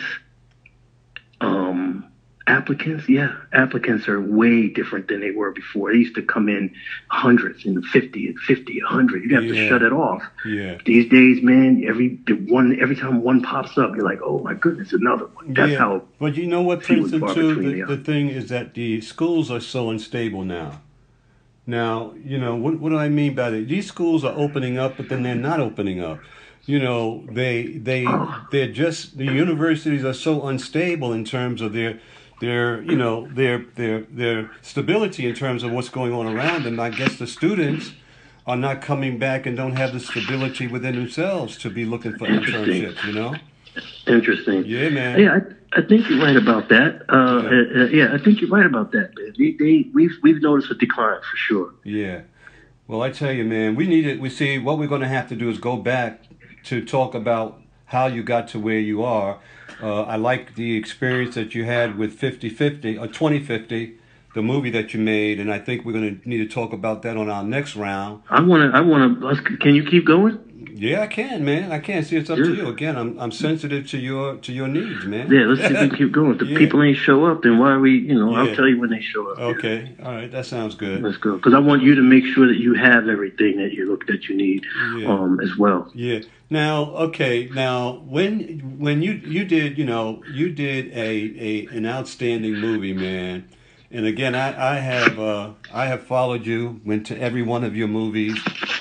Um, applicants, yeah, applicants are way different than they were before. They used to come in hundreds and fifty and fifty, a hundred. You'd have Yeah. to shut it off. yeah. These days, man, every the one every time one pops up, you're like, oh my goodness, another one. That's yeah. how. But you know what, few and Princeton, far too? between The, they are. the thing is that the schools are so unstable now. Now, you know, what, what do I mean by that? These schools are opening up, but then they're not opening up. You know, they they they're just the universities are so unstable in terms of their their you know their their their stability in terms of what's going on around them. I guess the students are not coming back and don't have the stability within themselves to be looking for Interesting. internships. You know? Interesting. Yeah, man. Yeah, I, I think you're right about that. Uh, Yeah. uh, uh, yeah, I think you're right about that. They, they, we've we've noticed a decline for sure. Yeah. Well, I tell you, man, we need it. We see what we're going to have to do is go back to talk about how you got to where you are. Uh, I like the experience that you had with fifty fifty, or twenty fifty, the movie that you made, and I think we're going to need to talk about that on our next round. I want to, I want to, can you keep going? Yeah, I can, man. I can. See, it's up yeah. to you. Again, I'm I'm sensitive to your to your needs, man. Yeah, let's see if we can keep going. If the yeah. people ain't show up, then why are we, you know, yeah. I'll tell you when they show up. Okay. Yeah. All right. That sounds good. Let's go. Because I want you to make sure that you have everything that you look that you need yeah. um, as well. Yeah. Now, okay. Now, when when you you did, you know, you did a, a an outstanding movie, man. And again, I I have uh, I have followed you, went to every one of your movies.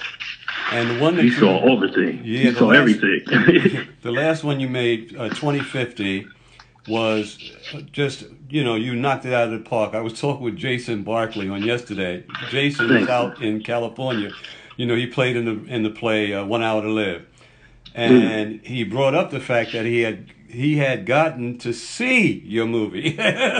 And the one that you, you saw everything. Yeah, you saw last, everything. The last one you made, uh, twenty fifty, was just, you know, you knocked it out of the park. I was talking with Jason Barkley on yesterday. Jason Thanks. is out in California. You know, he played in the in the play uh, One Hour to Live, and mm. he brought up the fact that he had he had gotten to see your movie.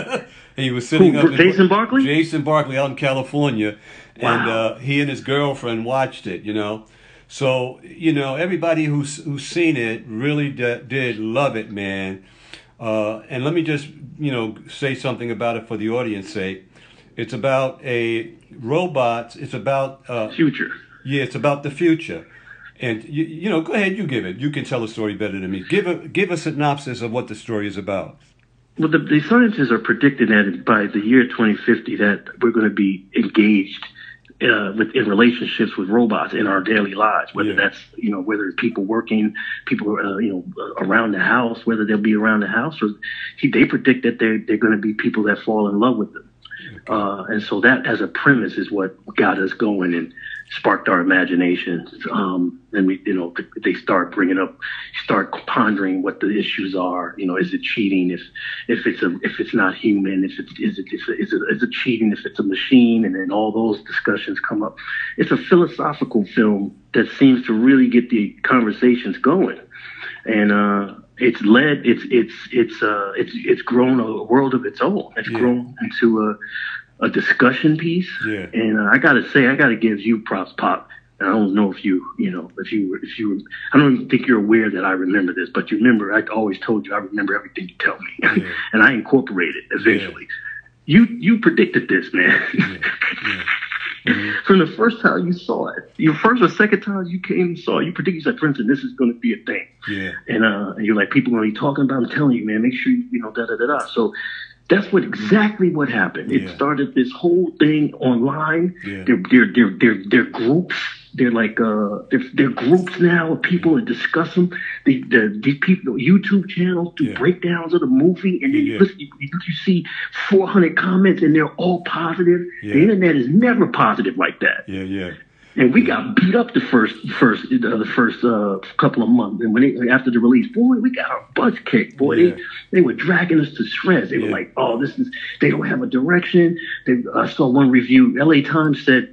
He was sitting Who, up. Jason in, Barkley. Jason Barkley out in California, wow. and uh, he and his girlfriend watched it. You know. So, you know, everybody who's who's seen it really d- did love it, man. Uh, and let me just, you know, say something about it for the audience's sake. It's about a robot. It's about... Uh, future. Yeah, it's about the future. And, you, you know, go ahead, you give it. You can tell the story better than me. Give a, give a synopsis of what the story is about. Well, the, the scientists are predicting that by the year twenty fifty that we're going to be engaged Uh, with in relationships with robots in our daily lives, whether yeah. that's, you know, whether it's people working, people, uh, you know, around the house, whether they'll be around the house, or he, they predict that they're, they're going to be people that fall in love with them. Okay. Uh, and so that as a premise is what got us going and sparked our imaginations. Um, and we, you know, they start bringing up, start pondering what the issues are. You know, is it cheating? If, if it's a, if it's not human, if it's, is it, is it, is it, is it cheating? If it's a machine, and then all those discussions come up. It's a philosophical film that seems to really get the conversations going. And, uh, it's led, it's, it's, it's, uh, it's, it's grown a world of its own. It's yeah. grown into a, a discussion piece. Yeah. And uh, I got to say, I got to give you props, Pop. And I don't know if you, you know, if you, if you, I don't even think you're aware that I remember this, but you remember, I always told you I remember everything you tell me. Yeah. And I incorporate it eventually. Yeah. You, you predicted this, man. Yeah. Yeah. Mm-hmm. From the first time you saw it, your first or second time you came and saw it, you predicted, you said, for instance, this is going to be a thing. Yeah. And, uh, and you're like, people are going to be talking about it. I'm telling you, man, make sure you, you know, da, da, da, da. So that's what exactly what happened. It yeah. started this whole thing online. Yeah. They're, they're, they're, they're, they're groups. They're like, uh, they're, they're groups now of people that discuss them. They, the, these people, YouTube channels do yeah. breakdowns of the movie, and then yeah. you, listen, you, you see four hundred comments, and they're all positive. Yeah. The internet is never positive like that. Yeah, yeah. And we got beat up the first, first, uh, the first uh, couple of months, and when they, after the release, boy, we got our butts kicked. Boy, yeah. they they were dragging us to shreds. They yeah. were like, "Oh, this is." They don't have a direction. They, I saw one review. L A Times said,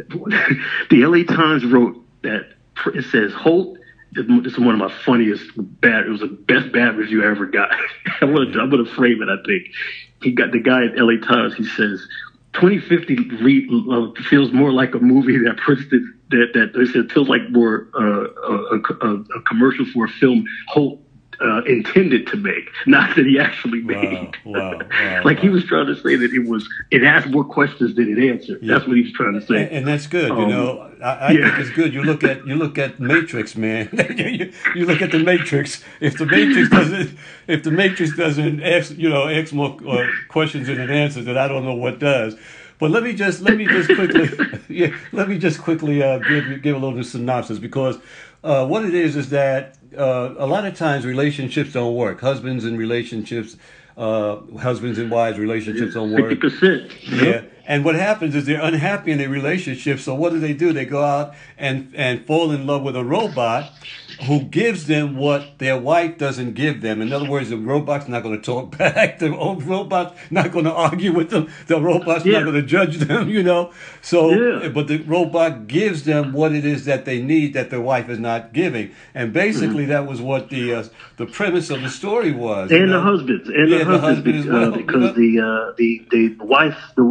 the L A Times wrote that it says Holt. This is one of my funniest bad. It was the best bad review I ever got. I'm gonna I'm gonna frame it. I think he got the guy at L A Times. He says, twenty fifty re, uh, feels more like a movie that Princeton that that they said feels like more uh, a, a, a commercial for a film Holt uh, intended to make, not that he actually made. Wow, wow, wow, like wow. he was trying to say that it was it asked more questions than it answered. Yeah. That's what he was trying to say, and, and that's good. Um, you know, I, I yeah. think it's good. You look at you look at Matrix, man. you, you look at the Matrix. If the Matrix doesn't, if the Matrix doesn't ask, you know, ask more uh, questions than it answers, then I don't know what does. But let me just let me just quickly yeah let me just quickly uh, give give a little synopsis, because uh, what it is is that uh, a lot of times relationships don't work. Husbands and relationships, uh, husbands and wives relationships don't work. fifty percent. Yeah. And what happens is they're unhappy in their relationship. So what do they do? They go out and, and fall in love with a robot who gives them what their wife doesn't give them. In other words, the robot's not going to talk back. The old robot's not going to argue with them. The robot's yeah. not going to judge them, you know. So, yeah. but the robot gives them what it is that they need that their wife is not giving. And basically, mm-hmm. that was what the uh, the premise of the story was. And you know? the husbands, and yeah, the the husbands, husband as well. uh, because the uh, the the wife, the wife, the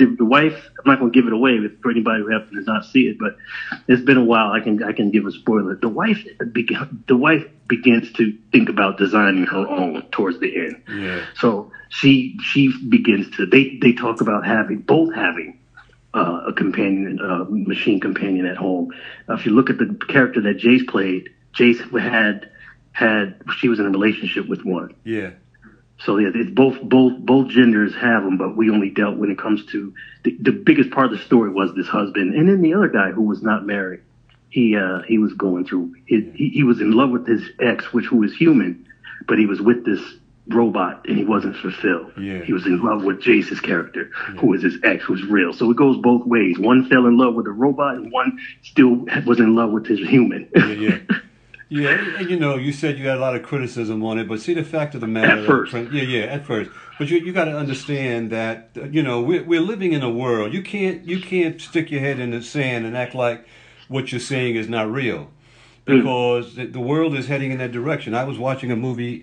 the, the wife. I'm not going to give it away for anybody who happens to not see it, but it's been a while. I can I can give a spoiler. The wife the wife begins to think about designing her own towards the end. Yeah. So she she begins to. They they talk about having both having. Uh, a companion, uh, machine companion at home. Uh, if you look at the character that Jace played, Jace had had she was in a relationship with one. Yeah. So yeah, it's both both both genders have them, but we only dealt when it comes to the, the biggest part of the story was this husband, and then the other guy who was not married. He uh, he was going through. It, he he was in love with his ex, which who was human, but he was with this robot and he wasn't fulfilled. Yeah. He was in love with Jace's character, yeah. who was his ex, who's real. So it goes both ways. One fell in love with a robot and one still was in love with his human. yeah, yeah. Yeah, and you know, you said you had a lot of criticism on it, but see the fact of the matter. At first. Yeah, yeah, at first. But you you got to understand that, you know, we're, we're living in a world. You can't, you can't stick your head in the sand and act like what you're saying is not real. Because the world is heading in that direction. I was watching a movie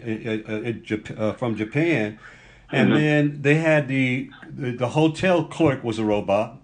uh, uh, from Japan, and mm-hmm. then they had the, the the hotel clerk was a robot.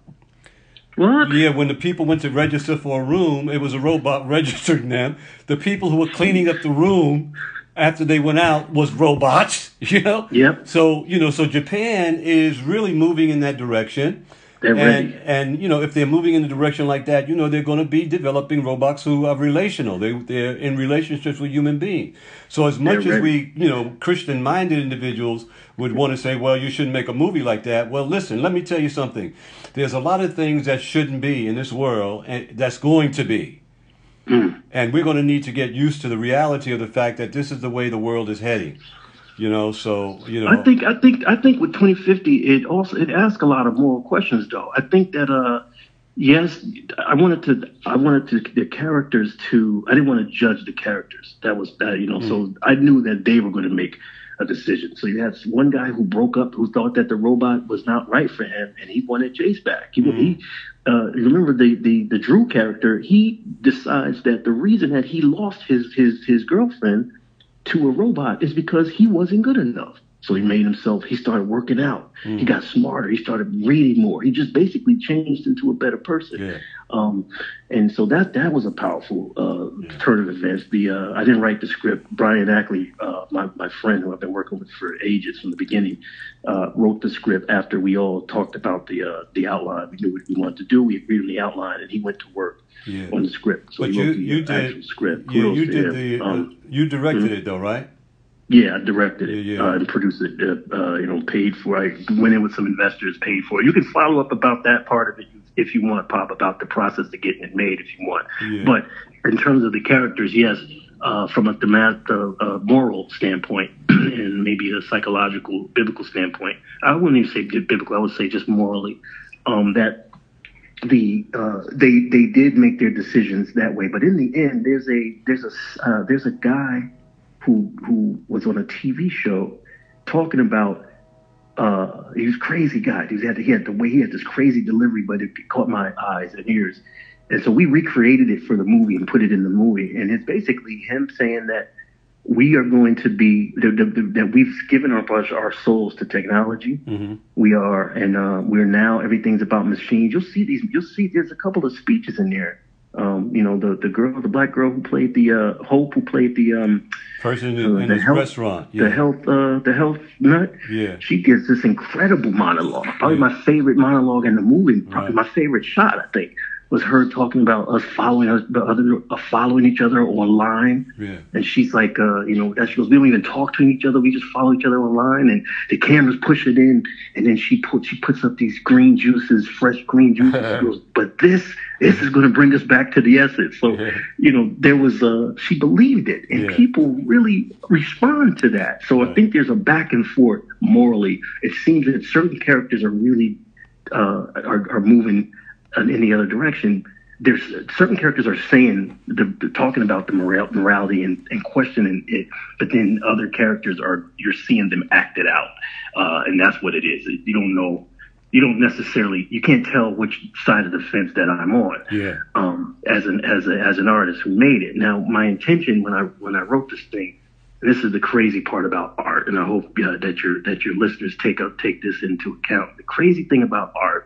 What? Yeah, when the people went to register for a room, it was a robot registering them. The people who were cleaning up the room after they went out was robots. You know. Yep. So you know, so Japan is really moving in that direction. They're and, ready. and, you know, if they're moving in a direction like that, you know, they're going to be developing robots who are relational. They, they're in relationships with human beings. So as much they're as ready. we, you know, Christian-minded individuals would want to say, well, you shouldn't make a movie like that. Well, listen, let me tell you something. There's a lot of things that shouldn't be in this world and that's going to be. Mm. And we're going to need to get used to the reality of the fact that this is the way the world is heading. You know, so you know. I think I think I think with twenty fifty, it also it asks a lot of moral questions, though. I think that uh, yes, I wanted to I wanted to the characters to I didn't want to judge the characters. That was uh, you know, mm. so I knew that they were going to make a decision. So you had one guy who broke up, who thought that the robot was not right for him, and he wanted Jace back. He, mm. he uh, remember the, the the Drew character. He decides that the reason that he lost his his his girlfriend to a robot is because he wasn't good enough. So he made himself, he started working out. Mm. He got smarter. He started reading more. He just basically changed into a better person. Yeah. Um, and so that that was a powerful uh, yeah. turn of events. The uh, I didn't write the script. Brian Ackley, uh, my, my friend who I've been working with for ages from the beginning, uh, wrote the script after we all talked about the uh, the outline. We knew what we wanted to do. We agreed on the outline, and he went to work yeah. on the script. So but he you, wrote the you uh, did, actual script. Yeah, you did there. the, Um, uh, you directed mm-hmm. it though, right? Yeah, I directed it yeah, yeah. Uh, and produced it. Uh, uh, you know, paid for. I went in with some investors, paid for it. You can follow up about that part of it if you want, Pop, about the process of getting it made if you want. Yeah. But in terms of the characters, yes, uh, from a thematic, uh, uh, moral standpoint and maybe a psychological, biblical standpoint, I wouldn't even say biblical. I would say just morally, um, that the uh, they they did make their decisions that way. But in the end, there's a there's a uh, there's a guy who who was on a T V show talking about. Uh, he was a crazy guy. He had he had the way he had this crazy delivery, but it caught my eyes and ears. And so we recreated it for the movie and put it in the movie. And it's basically him saying that we are going to be that, that, that we've given our our souls to technology. Mm-hmm. We are, and uh, we're now everything's about machines. You'll see these. You'll see there's a couple of speeches in there. Um, you know, the the girl, the black girl who played the uh, Hope, who played the um, person in, uh, in the this health, restaurant, yeah. the health, uh, the health nut. Yeah, she gives this incredible monologue. Probably yeah. my favorite monologue in the movie. Probably right. my favorite shot, I think, was her talking about us following us, the other uh, following each other online. Yeah, and she's like, uh, you know, that she goes, we don't even talk to each other. We just follow each other online, and the cameras push it in, and then she puts she puts up these green juices, fresh green juices. She goes, but this. This is going to bring us back to the essence. So, yeah. you know, there was a, she believed it, and yeah. people really respond to that. So right. I think there's a back and forth morally. It seems that certain characters are really, uh, are, are moving in the other direction. There's certain characters are saying, the, the, talking about the moral, morality and, and questioning it, but then other characters are, you're seeing them act it out. Uh, and that's what it is. You don't know. You don't necessarily, you can't tell which side of the fence that I'm on. Yeah. Um, as an as a, as an artist who made it. Now, my intention when I when I wrote this thing, this is the crazy part about art, and I hope uh, that your that your listeners take up take this into account. The crazy thing about art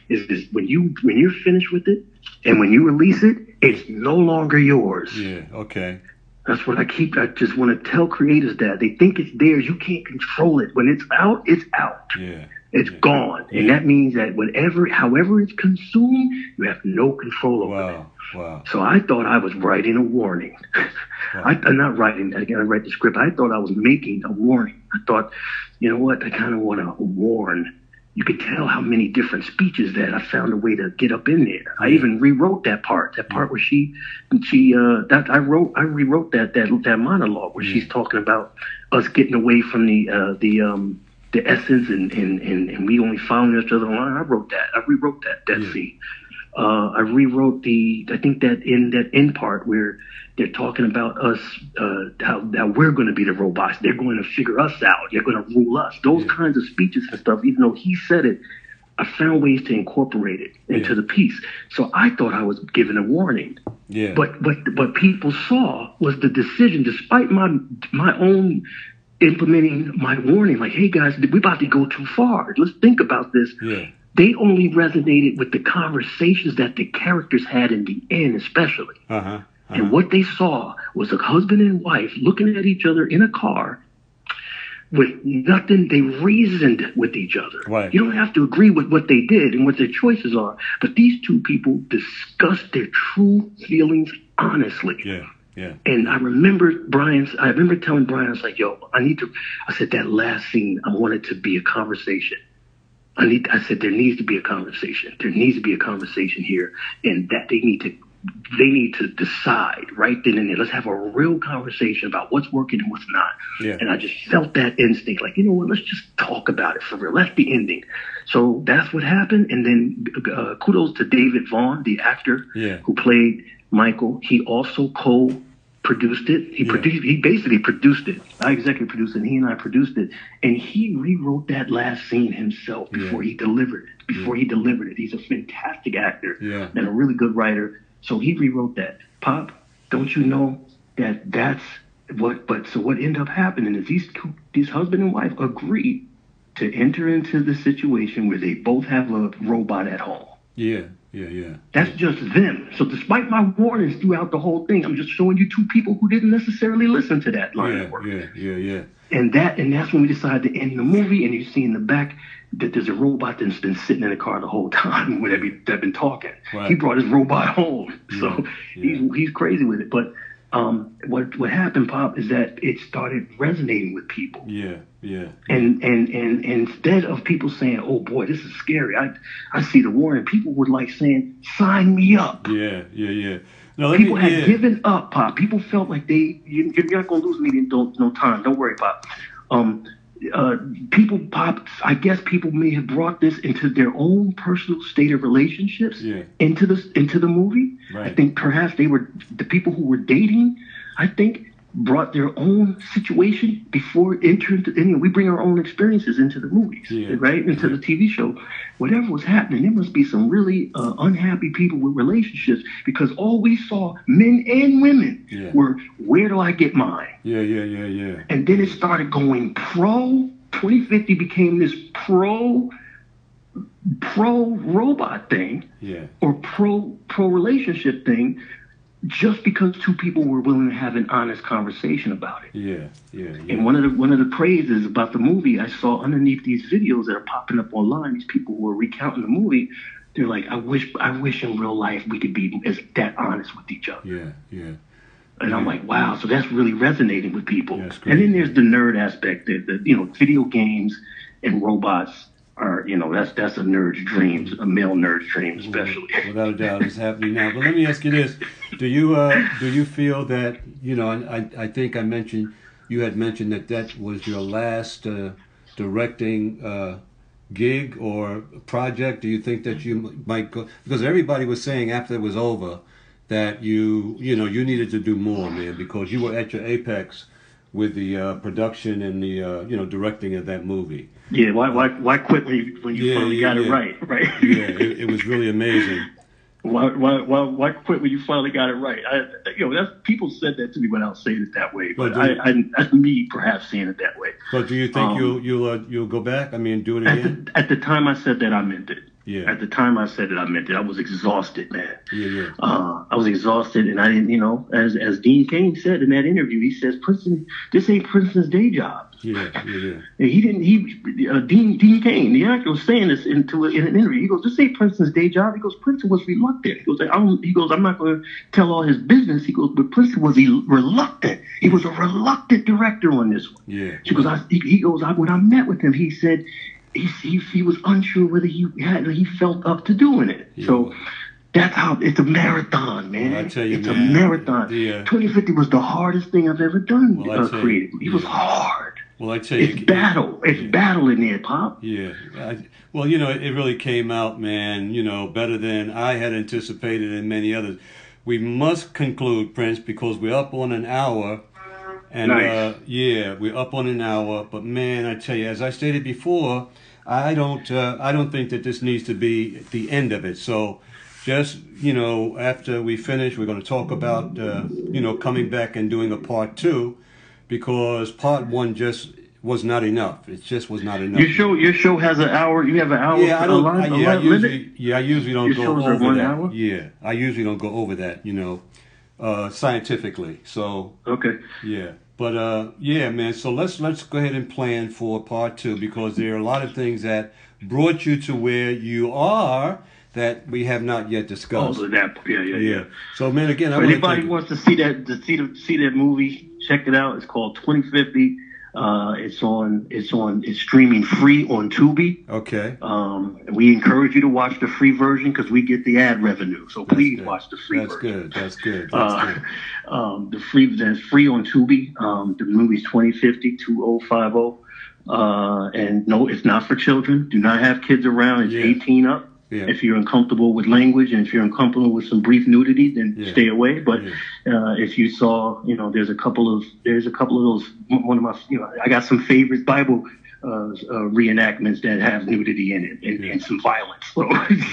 is, is when you when you're finished with it and when you release it, it's no longer yours. Yeah. Okay. That's what I keep. I just want to tell creators that they think it's theirs. You can't control it. When it's out, it's out. Yeah. It's yeah. gone, and yeah. that means that whatever, however it's consumed, you have no control over wow. it. Wow. So I thought I was writing a warning. Wow. I, I'm not writing, again, I write the script. I thought I was making a warning. I thought, you know what, I kind of want to warn. You could tell how many different speeches that I found a way to get up in there. I even rewrote that part, that part where she, she, uh, that I wrote, I rewrote that, that, that monologue where yeah. she's talking about us getting away from the, uh, the, um, the essence and, and, and, and we only found each other online. I wrote that. I rewrote that, that yeah. scene. Uh, I rewrote the, I think that in that end part where they're talking about us, uh, how, how we're going to be the robots. They're going to figure us out. They're going to rule us. Those yeah. kinds of speeches and stuff, even though he said it, I found ways to incorporate it into yeah. the piece. So I thought I was giving a warning. Yeah. But, but what people saw was the decision, despite my, my own implementing my warning, like, hey guys, we're about to go too far. Let's think about this. Yeah. They only resonated with the conversations that the characters had in the end, especially. Uh-huh. Uh-huh. And what they saw was a husband and wife looking at each other in a car with nothing. They reasoned with each other. Right. You don't have to agree with what they did and what their choices are, but these two people discussed their true feelings honestly. Yeah. Yeah. And I remember Brian's, I remember telling Brian, I was like, yo, I need to, I said, that last scene, I want it to be a conversation. I need, I said, there needs to be a conversation. There needs to be a conversation here. And that they need to, they need to decide right then and there. Let's have a real conversation about what's working and what's not. Yeah. And I just felt that instinct, like, you know what, let's just talk about it for real. That's the ending. So that's what happened. And then uh, kudos to David Vaughn, the actor yeah. who played Michael. He also co-produced it. He yeah. produced. He basically produced it. I executive produced it. And he and I produced it. And he rewrote that last scene himself before yeah. he delivered it. Before yeah. he delivered it, he's a fantastic actor yeah. and a really good writer. So he rewrote that. Pop, don't you know that that's what? But so what ended up happening is these two, these husband and wife agreed to enter into the situation where they both have a robot at home. Yeah. Yeah, yeah. That's yeah. just them. So despite my warnings throughout the whole thing, I'm just showing you two people who didn't necessarily listen to that line yeah, of work. Yeah, yeah, yeah. And that, and that's when we decided to end the movie. And you see in the back that there's a robot that's been sitting in the car the whole time when they've been, they've been talking. Right. He brought his robot home, so yeah, yeah. he's he's crazy with it. But um, what what happened, Pop, is that it started resonating with people. Yeah, yeah. And, and and and instead of people saying, "Oh boy, this is scary," I I see the warning. People were like saying, "Sign me up." Yeah, yeah, yeah. No, let people me, had yeah. given up, Pop. People felt like they you, you're not gonna lose me in no, no time. Don't worry, Pop. Um, uh, people, Pop. I guess people may have brought this into their own personal state of relationships yeah. into the into the movie. Right. I think perhaps they were the people who were dating. I think. Brought their own situation before entering. To, and we bring our own experiences into the movies, yeah. right? Into yeah. the T V show. Whatever was happening, there must be some really uh, unhappy people with relationships because all we saw, men and women, yeah. were where do I get mine? Yeah, yeah, yeah, yeah. And then it started going pro. twenty fifty became this pro, pro robot thing, yeah, or pro pro relationship thing. Just because two people were willing to have an honest conversation about it. Yeah, yeah, yeah. And one of the one of the praises about the movie I saw underneath these videos that are popping up online, these people who are recounting the movie, they're like, I wish I wish in real life we could be as that honest with each other. Yeah, yeah. And yeah. I'm like, wow, so that's really resonating with people. Yeah, and then there's the nerd aspect that, that you know, video games and robots are, you know, that's that's a nerd's dream, a male nerd's dream especially. Without a doubt, it's happening now. But let me ask you this: Do you uh, do you feel that you know? I I think I mentioned you had mentioned that that was your last uh, directing uh, gig or project. Do you think that you might go because everybody was saying after it was over that you you know you needed to do more, man, because you were at your apex with the uh, production and the uh, you know directing of that movie. Yeah, why why why quit when you, when you yeah, finally yeah, got yeah. it right, right? yeah, it, it was really amazing. Why why why why quit when you finally got it right? I, you know, that's people said that to me without saying it that way, but, but I, I that's me perhaps saying it that way. But do you think um, you'll you'll uh, you'll go back? I mean, do it at again? the, at the time I said that, I meant it. Yeah. At the time I said it, I meant it. I was exhausted, man. Yeah, yeah. Uh, I was exhausted, and I didn't, you know, as as Dean Cain said in that interview, he says, Princeton, this ain't Princeton's day job. Yeah, yeah, yeah. And he didn't. He uh, Dean Dean Cain, the actor, was saying this into a, in an interview. He goes, "This ain't Princeton's day job." He goes, "Princeton was reluctant." He goes, I don't, "He goes, I'm not going to tell all his business." He goes, "But Princeton was he reluctant. He was a reluctant director on this one." Yeah. She goes, I, he, he goes, I, when I met with him, he said he he, he was unsure whether he had he felt up to doing it. Yeah. So. That's how it's a marathon, man. Well, I tell you, it's man, a marathon. yeah. twenty fifty was the hardest thing I've ever done Well, uh, creatively. It yeah. was hard. Well, I tell you, It's battle. It's yeah. battle in there, Pop. Yeah. I, well, you know, it really came out, man, you know, better than I had anticipated and many others. We must conclude, Prince, because we're up on an hour. And, Nice. uh, yeah, we're up on an hour. But, man, I tell you, as I stated before, I don't, uh, I don't think that this needs to be the end of it. So just, you know, after we finish, we're going to talk about, uh, you know, coming back and doing a part two, because part one just was not enough. It just was not enough. Your show, your show has an hour. You have an hour. Yeah, I don't. line, I, yeah, I limit? usually, yeah, I usually don't Your go shows are over one that. hour? Yeah, I usually don't go over that. You know, uh, scientifically. So Okay. yeah, but uh, yeah, man. So let's let's go ahead and plan for part two, because there are a lot of things that brought you to where you are that we have not yet discussed. Oh, that. Yeah, yeah, yeah. Yeah. So, man, again, I For want anybody to who thank wants to see that, to see the, see that movie, check it out. It's called twenty fifty. Uh, it's on. It's on. It's streaming free on Tubi. Okay. Um, we encourage you to watch the free version because we get the ad revenue. So That's please good. watch the free That's version. good. That's good. That's Uh, good. um, the free that's free on Tubi. Um, the movie's twenty fifty, two thousand fifty. Uh, and no, it's not for children. Do not have kids around. It's Yeah. eighteen up. Yeah. If you're uncomfortable with language and if you're uncomfortable with some brief nudity, then Yeah. stay away. But Yeah. uh, if you saw, you know, there's a couple of there's a couple of those. One of my, you know, I got some favorite Bible uh, uh, reenactments that have nudity in it and, Yeah. and some violence. So,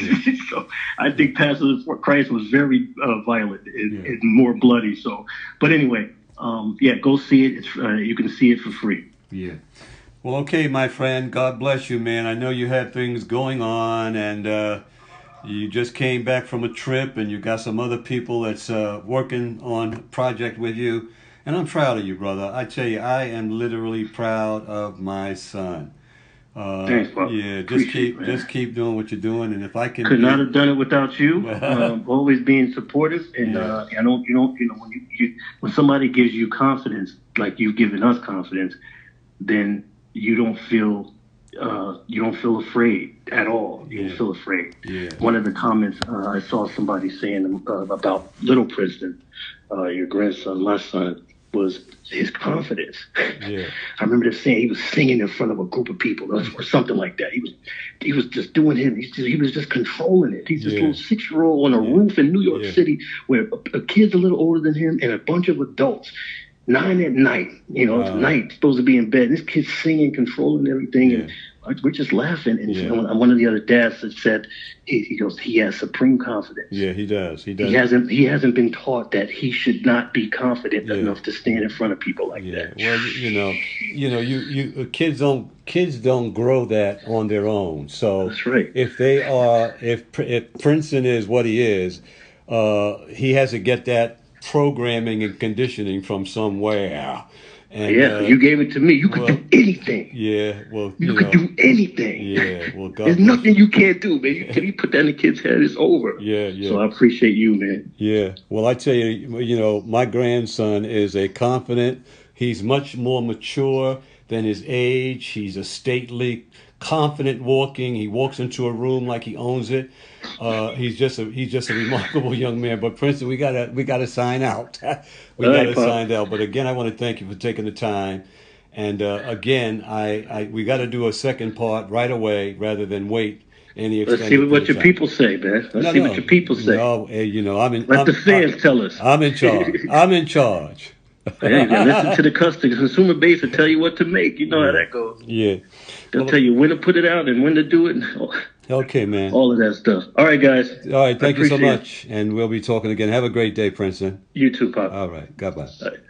so I think Pastor Christ was very uh, violent and, Yeah. and more bloody. So, but anyway, um, yeah, go see it. It's uh, you can see it for free. Yeah. Well, okay, my friend. God bless you, man. I know you had things going on, and uh, you just came back from a trip, and you got some other people that's uh, working on a project with you. And I'm proud of you, brother. I tell you, I am literally proud of my son. Uh, Thanks, Bob. Yeah, just Appreciate keep it, man. just keep doing what you're doing, and if I can, Could not have done it without you. um, always being supportive, and Yeah. uh, I don't, you don't, you know, when you, you when somebody gives you confidence, like you've given us confidence, then you don't feel uh, you don't feel afraid at all. You Yeah. don't feel afraid. Yeah. One of the comments uh, I saw somebody saying uh, about Little Princeton, uh, your grandson, my son, was his confidence. Yeah. I remember just saying he was singing in front of a group of people or, or something like that. He was he was just doing him. He's just, he was just controlling it. He's this Yeah. little six-year-old on a Yeah. roof in New York Yeah. City where a, a kid's a little older than him and a bunch of adults. Nine at night, you know, it's Wow. night, supposed to be in bed. This kid's singing, controlling everything, and we're just laughing. And Yeah. one one of the other dads had said, he, he goes, he has supreme confidence. Yeah, he does. He does. He hasn't he hasn't been taught that he should not be confident Yeah. enough to stand in front of people like Yeah, that. well, you know, you know, you you kids don't kids don't grow that on their own. So That's right. if they are, if if Princeton is what he is, uh, he has to get that programming and conditioning from somewhere. And, Yeah, uh, you gave it to me. You could well, do anything. Yeah, well, You, you, could know, do anything. yeah, well, God There's bless nothing you can't do, man. You, can you put that in the kid's head? It's over. Yeah, yeah. So I appreciate you, man. Yeah. Well, I tell you, you know, my grandson is a confident. He's much more mature than his age. He's a stately, confident walking. He walks into a room like he owns it. Uh, he's just a he's just a remarkable young man. But Princeton, we gotta we gotta sign out. we All gotta right, Pop. sign out. But again, I want to thank you for taking the time. And uh, again, I, I we got to do a second part right away rather than wait any extended Let's see what period your of time. people say, man. Let's No, see no, what your people say. No, hey, you know, I'm in. Let I'm, the fans I'm, tell us. I'm in charge. I'm in charge. Hey, man, listen to the customer. Consumer base will tell you what to make. You know how that goes. Yeah. They'll Well, tell you when to put it out and when to do it. And okay, man. all of that stuff. All right, guys. All right. Thank I you so appreciate it. much. And we'll be talking again. Have a great day, Princeton. You too, Pop. All right. God bless. All right.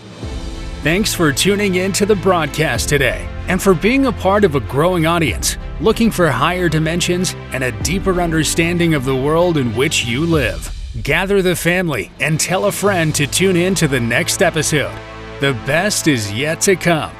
Thanks for tuning in to the broadcast today and for being a part of a growing audience. Looking for higher dimensions and a deeper understanding of the world in which you live? Gather the family and tell a friend to tune in to the next episode. The best is yet to come.